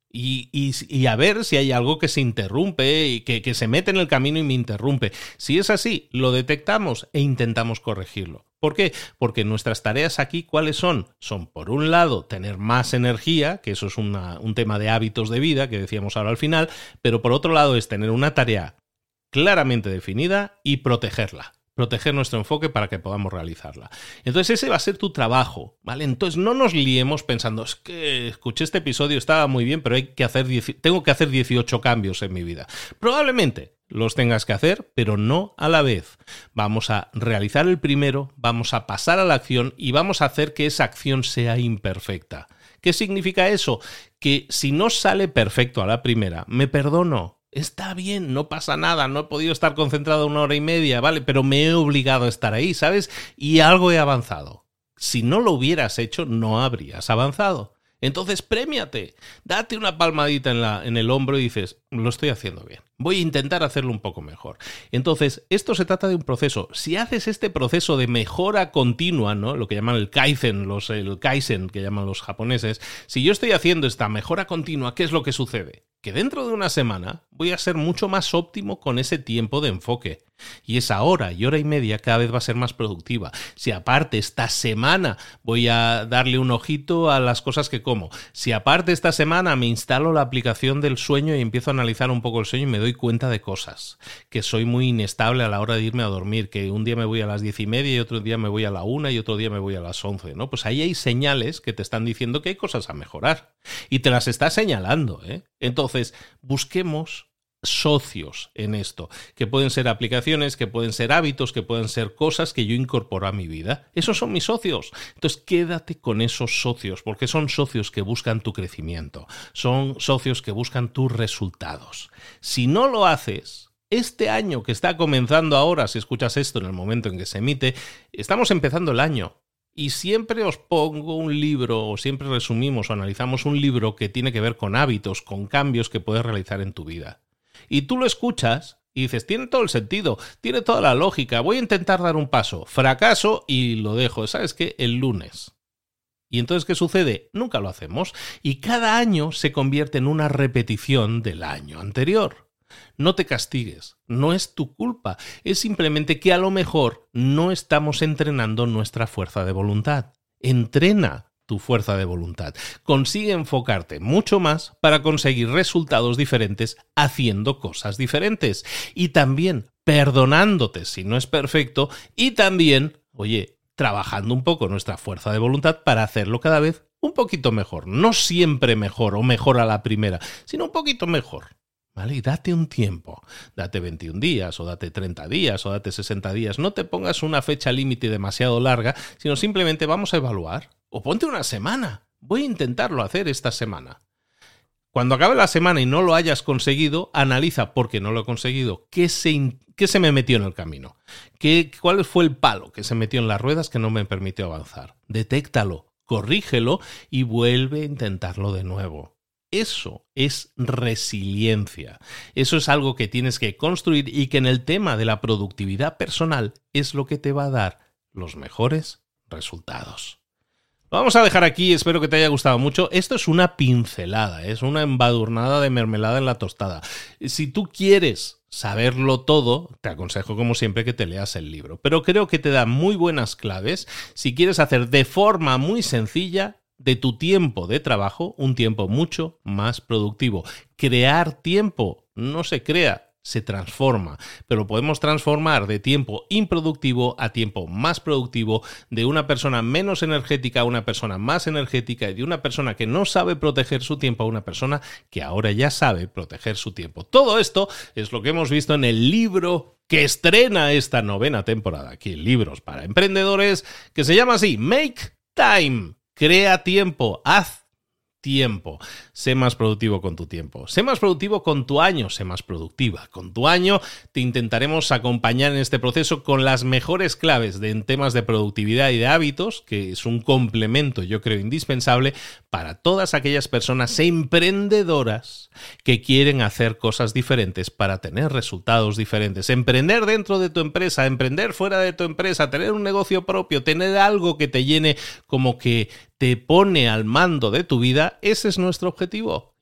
Y, y, y a ver si hay algo que se interrumpe y que, que se mete en el camino y me interrumpe. Si es así, lo detectamos e intentamos corregirlo. ¿Por qué? Porque nuestras tareas aquí, ¿cuáles son? Son, por un lado, tener más energía, que eso es una, un tema de hábitos de vida, que decíamos ahora al final, pero por otro lado es tener una tarea claramente definida y protegerla. Proteger nuestro enfoque para que podamos realizarla. Entonces ese va a ser tu trabajo, ¿vale? Entonces no nos liemos pensando, es que escuché este episodio, estaba muy bien, pero hay que hacer diez, tengo que hacer dieciocho cambios en mi vida. Probablemente los tengas que hacer, pero no a la vez. Vamos a realizar el primero, vamos a pasar a la acción y vamos a hacer que esa acción sea imperfecta. ¿Qué significa eso? Que si no sale perfecto a la primera, me perdono. Está bien, no pasa nada, no he podido estar concentrado una hora y media, ¿vale? Pero me he obligado a estar ahí, ¿sabes? Y algo he avanzado. Si no lo hubieras hecho, no habrías avanzado. Entonces, prémiate, date una palmadita en, la, en el hombro y dices, lo estoy haciendo bien, voy a intentar hacerlo un poco mejor. Entonces, esto se trata de un proceso. Si haces este proceso de mejora continua, ¿no? Lo que llaman el Kaizen, los, el Kaizen que llaman los japoneses, si yo estoy haciendo esta mejora continua, ¿qué es lo que sucede? Que dentro de una semana voy a ser mucho más óptimo con ese tiempo de enfoque. Y esa hora y hora y media cada vez va a ser más productiva. Si aparte esta semana voy a darle un ojito a las cosas que como, si aparte esta semana me instalo la aplicación del sueño y empiezo a analizar un poco el sueño y me doy cuenta de cosas, que soy muy inestable a la hora de irme a dormir, que un día me voy a las diez y media y otro día me voy a la una y otro día me voy a las once, ¿no? Pues ahí hay señales que te están diciendo que hay cosas a mejorar y te las está señalando, ¿eh? Entonces, busquemos socios en esto, que pueden ser aplicaciones, que pueden ser hábitos, que pueden ser cosas que yo incorporo a mi vida. Esos son mis socios. Entonces quédate con esos socios, porque son socios que buscan tu crecimiento, son socios que buscan tus resultados. Si no lo haces, este año que está comenzando ahora, si escuchas esto en el momento en que se emite, estamos empezando el año. Y siempre os pongo un libro, o siempre resumimos o analizamos un libro que tiene que ver con hábitos, con cambios que puedes realizar en tu vida. Y tú lo escuchas y dices, tiene todo el sentido, tiene toda la lógica, voy a intentar dar un paso, fracaso y lo dejo, ¿sabes qué? El lunes. ¿Y entonces qué sucede? Nunca lo hacemos y cada año se convierte en una repetición del año anterior. No te castigues, no es tu culpa, es simplemente que a lo mejor no estamos entrenando nuestra fuerza de voluntad. Entrena tu fuerza de voluntad. Consigue enfocarte mucho más para conseguir resultados diferentes haciendo cosas diferentes. Y también perdonándote si no es perfecto y también, oye, trabajando un poco nuestra fuerza de voluntad para hacerlo cada vez un poquito mejor. No siempre mejor o mejor a la primera, sino un poquito mejor. ¿Vale? Y date un tiempo, date veintiún días o date treinta días o date sesenta días, no te pongas una fecha límite demasiado larga, sino simplemente vamos a evaluar. O ponte una semana, voy a intentarlo hacer esta semana. Cuando acabe la semana y no lo hayas conseguido, analiza por qué no lo he conseguido, qué se, qué se me metió en el camino, qué, cuál fue el palo que se metió en las ruedas que no me permitió avanzar. Detéctalo, corrígelo y vuelve a intentarlo de nuevo. Eso es resiliencia. Eso es algo que tienes que construir y que en el tema de la productividad personal es lo que te va a dar los mejores resultados. Lo vamos a dejar aquí, espero que te haya gustado mucho. Esto es una pincelada, es una embadurnada de mermelada en la tostada. Si tú quieres saberlo todo, te aconsejo como siempre que te leas el libro. Pero creo que te da muy buenas claves si quieres hacer de forma muy sencilla de tu tiempo de trabajo un tiempo mucho más productivo. Crear tiempo no se crea, se transforma, pero podemos transformar de tiempo improductivo a tiempo más productivo, de una persona menos energética a una persona más energética y de una persona que no sabe proteger su tiempo a una persona que ahora ya sabe proteger su tiempo. Todo esto es lo que hemos visto en el libro que estrena esta novena temporada aquí en Libros para Emprendedores, que se llama así, Make Time. Crea tiempo, haz tiempo. Sé más productivo con tu tiempo. Sé más productivo con tu año. Sé más productiva con tu año. Te intentaremos acompañar en este proceso con las mejores claves de, en temas de productividad y de hábitos, que es un complemento, yo creo, indispensable para todas aquellas personas emprendedoras que quieren hacer cosas diferentes para tener resultados diferentes. Emprender dentro de tu empresa, emprender fuera de tu empresa, tener un negocio propio, tener algo que te llene, como que te pone al mando de tu vida, ese es nuestro objetivo.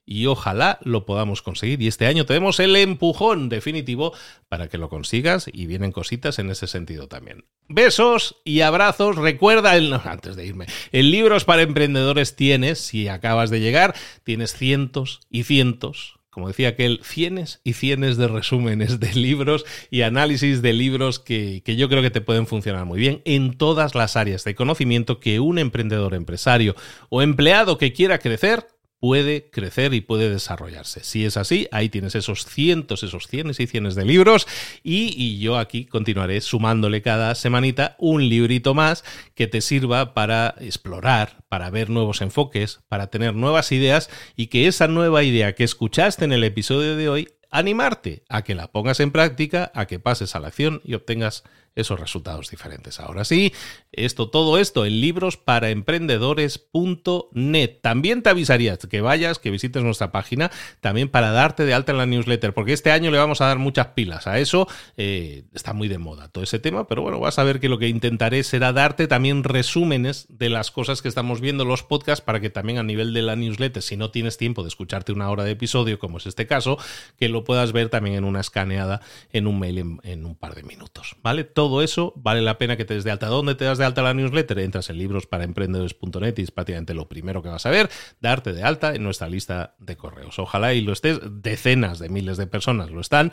y ojalá lo podamos conseguir. Y este año tenemos el empujón definitivo para que lo consigas y vienen cositas en ese sentido también. Besos y abrazos. Recuerda, el, no, antes de irme, en Libros para Emprendedores tienes, si acabas de llegar, tienes cientos y cientos, como decía aquel, cienes y cienes de resúmenes de libros y análisis de libros que, que yo creo que te pueden funcionar muy bien en todas las áreas de conocimiento que un emprendedor, empresario o empleado que quiera crecer puede crecer y puede desarrollarse. Si es así, ahí tienes esos cientos, esos cienes y cienes de libros y, y yo aquí continuaré sumándole cada semanita un librito más que te sirva para explorar, para ver nuevos enfoques, para tener nuevas ideas y que esa nueva idea que escuchaste en el episodio de hoy, animarte a que la pongas en práctica, a que pases a la acción y obtengas esos resultados diferentes. Ahora sí, esto, todo esto en libros para emprendedores punto net. También te avisaría que vayas, que visites nuestra página, también para darte de alta en la newsletter, porque este año le vamos a dar muchas pilas a eso. Eh, está muy de moda todo ese tema, pero bueno, vas a ver que lo que intentaré será darte también resúmenes de las cosas que estamos viendo en los podcasts para que también a nivel de la newsletter, si no tienes tiempo de escucharte una hora de episodio, como es este caso, que lo puedas ver también en una escaneada en un mail en, en un par de minutos, ¿vale? Todo Todo eso vale la pena que te des de alta. ¿Dónde te das de alta la newsletter? Entras en libros para emprendedores punto net y es prácticamente lo primero que vas a ver, darte de alta en nuestra lista de correos. Ojalá y lo estés, decenas de miles de personas lo están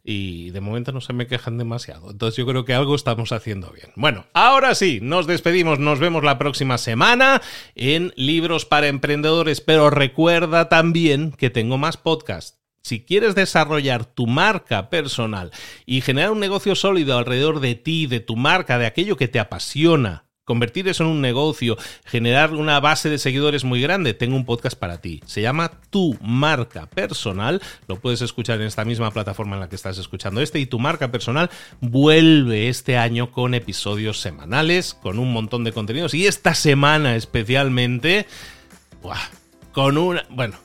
y de momento no se me quejan demasiado. Entonces yo creo que algo estamos haciendo bien. Bueno, ahora sí, nos despedimos, nos vemos la próxima semana en Libros para Emprendedores, pero recuerda también que tengo más podcasts. Si quieres desarrollar tu marca personal y generar un negocio sólido alrededor de ti, de tu marca, de aquello que te apasiona, convertir eso en un negocio, generar una base de seguidores muy grande, tengo un podcast para ti. Se llama Tu Marca Personal. Lo puedes escuchar en esta misma plataforma en la que estás escuchando este. Y Tu Marca Personal vuelve este año con episodios semanales, con un montón de contenidos. Y esta semana especialmente, ¡buah!, con una... bueno...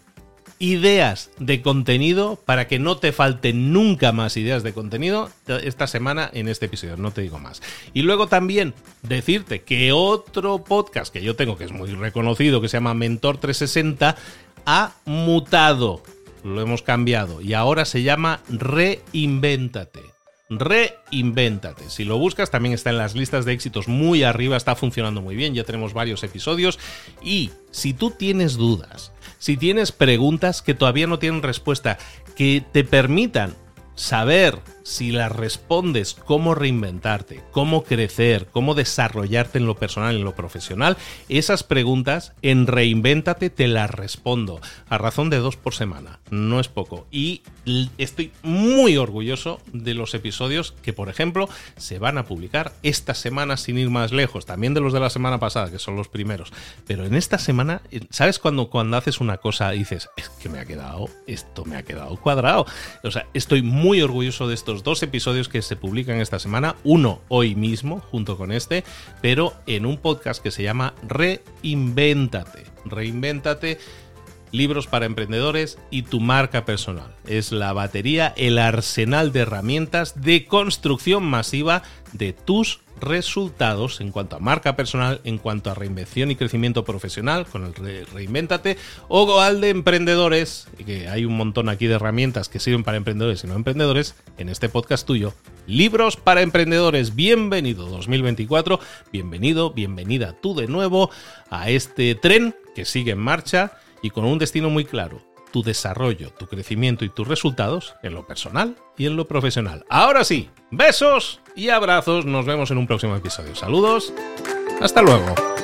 ideas de contenido para que no te falten nunca más ideas de contenido esta semana en este episodio, no te digo más. Y luego también decirte que otro podcast que yo tengo, que es muy reconocido, que se llama Mentor trescientos sesenta, ha mutado, lo hemos cambiado y ahora se llama Reinvéntate. Reinvéntate. Si lo buscas, también está en las listas de éxitos muy arriba, está funcionando muy bien, ya tenemos varios episodios. Y si tú tienes dudas, si tienes preguntas que todavía no tienen respuesta, que te permitan saber si las respondes, cómo reinventarte, cómo crecer, cómo desarrollarte en lo personal, en lo profesional, esas preguntas en Reinvéntate te las respondo a razón de dos por semana, no es poco. Y estoy muy orgulloso de los episodios que, por ejemplo, se van a publicar esta semana sin ir más lejos, también de los de la semana pasada, que son los primeros. Pero en esta semana, ¿sabes cuando, cuando haces una cosa y dices, es que me ha quedado, esto me ha quedado cuadrado? O sea, estoy muy orgulloso de estos dos episodios que se publican esta semana, uno hoy mismo junto con este, pero en un podcast que se llama Reinvéntate. Reinvéntate, libros para emprendedores y tu marca personal. Es la batería, el arsenal de herramientas de construcción masiva de tus resultados en cuanto a marca personal, en cuanto a reinvención y crecimiento profesional con el Re- Reinvéntate, o al de emprendedores, que hay un montón aquí de herramientas que sirven para emprendedores y no emprendedores, en este podcast tuyo, Libros para Emprendedores. Bienvenido dos mil veinticuatro, bienvenido, bienvenida tú de nuevo a este tren que sigue en marcha y con un destino muy claro: tu desarrollo, tu crecimiento y tus resultados en lo personal y en lo profesional. Ahora sí, besos y abrazos, nos vemos en un próximo episodio. Saludos, hasta luego.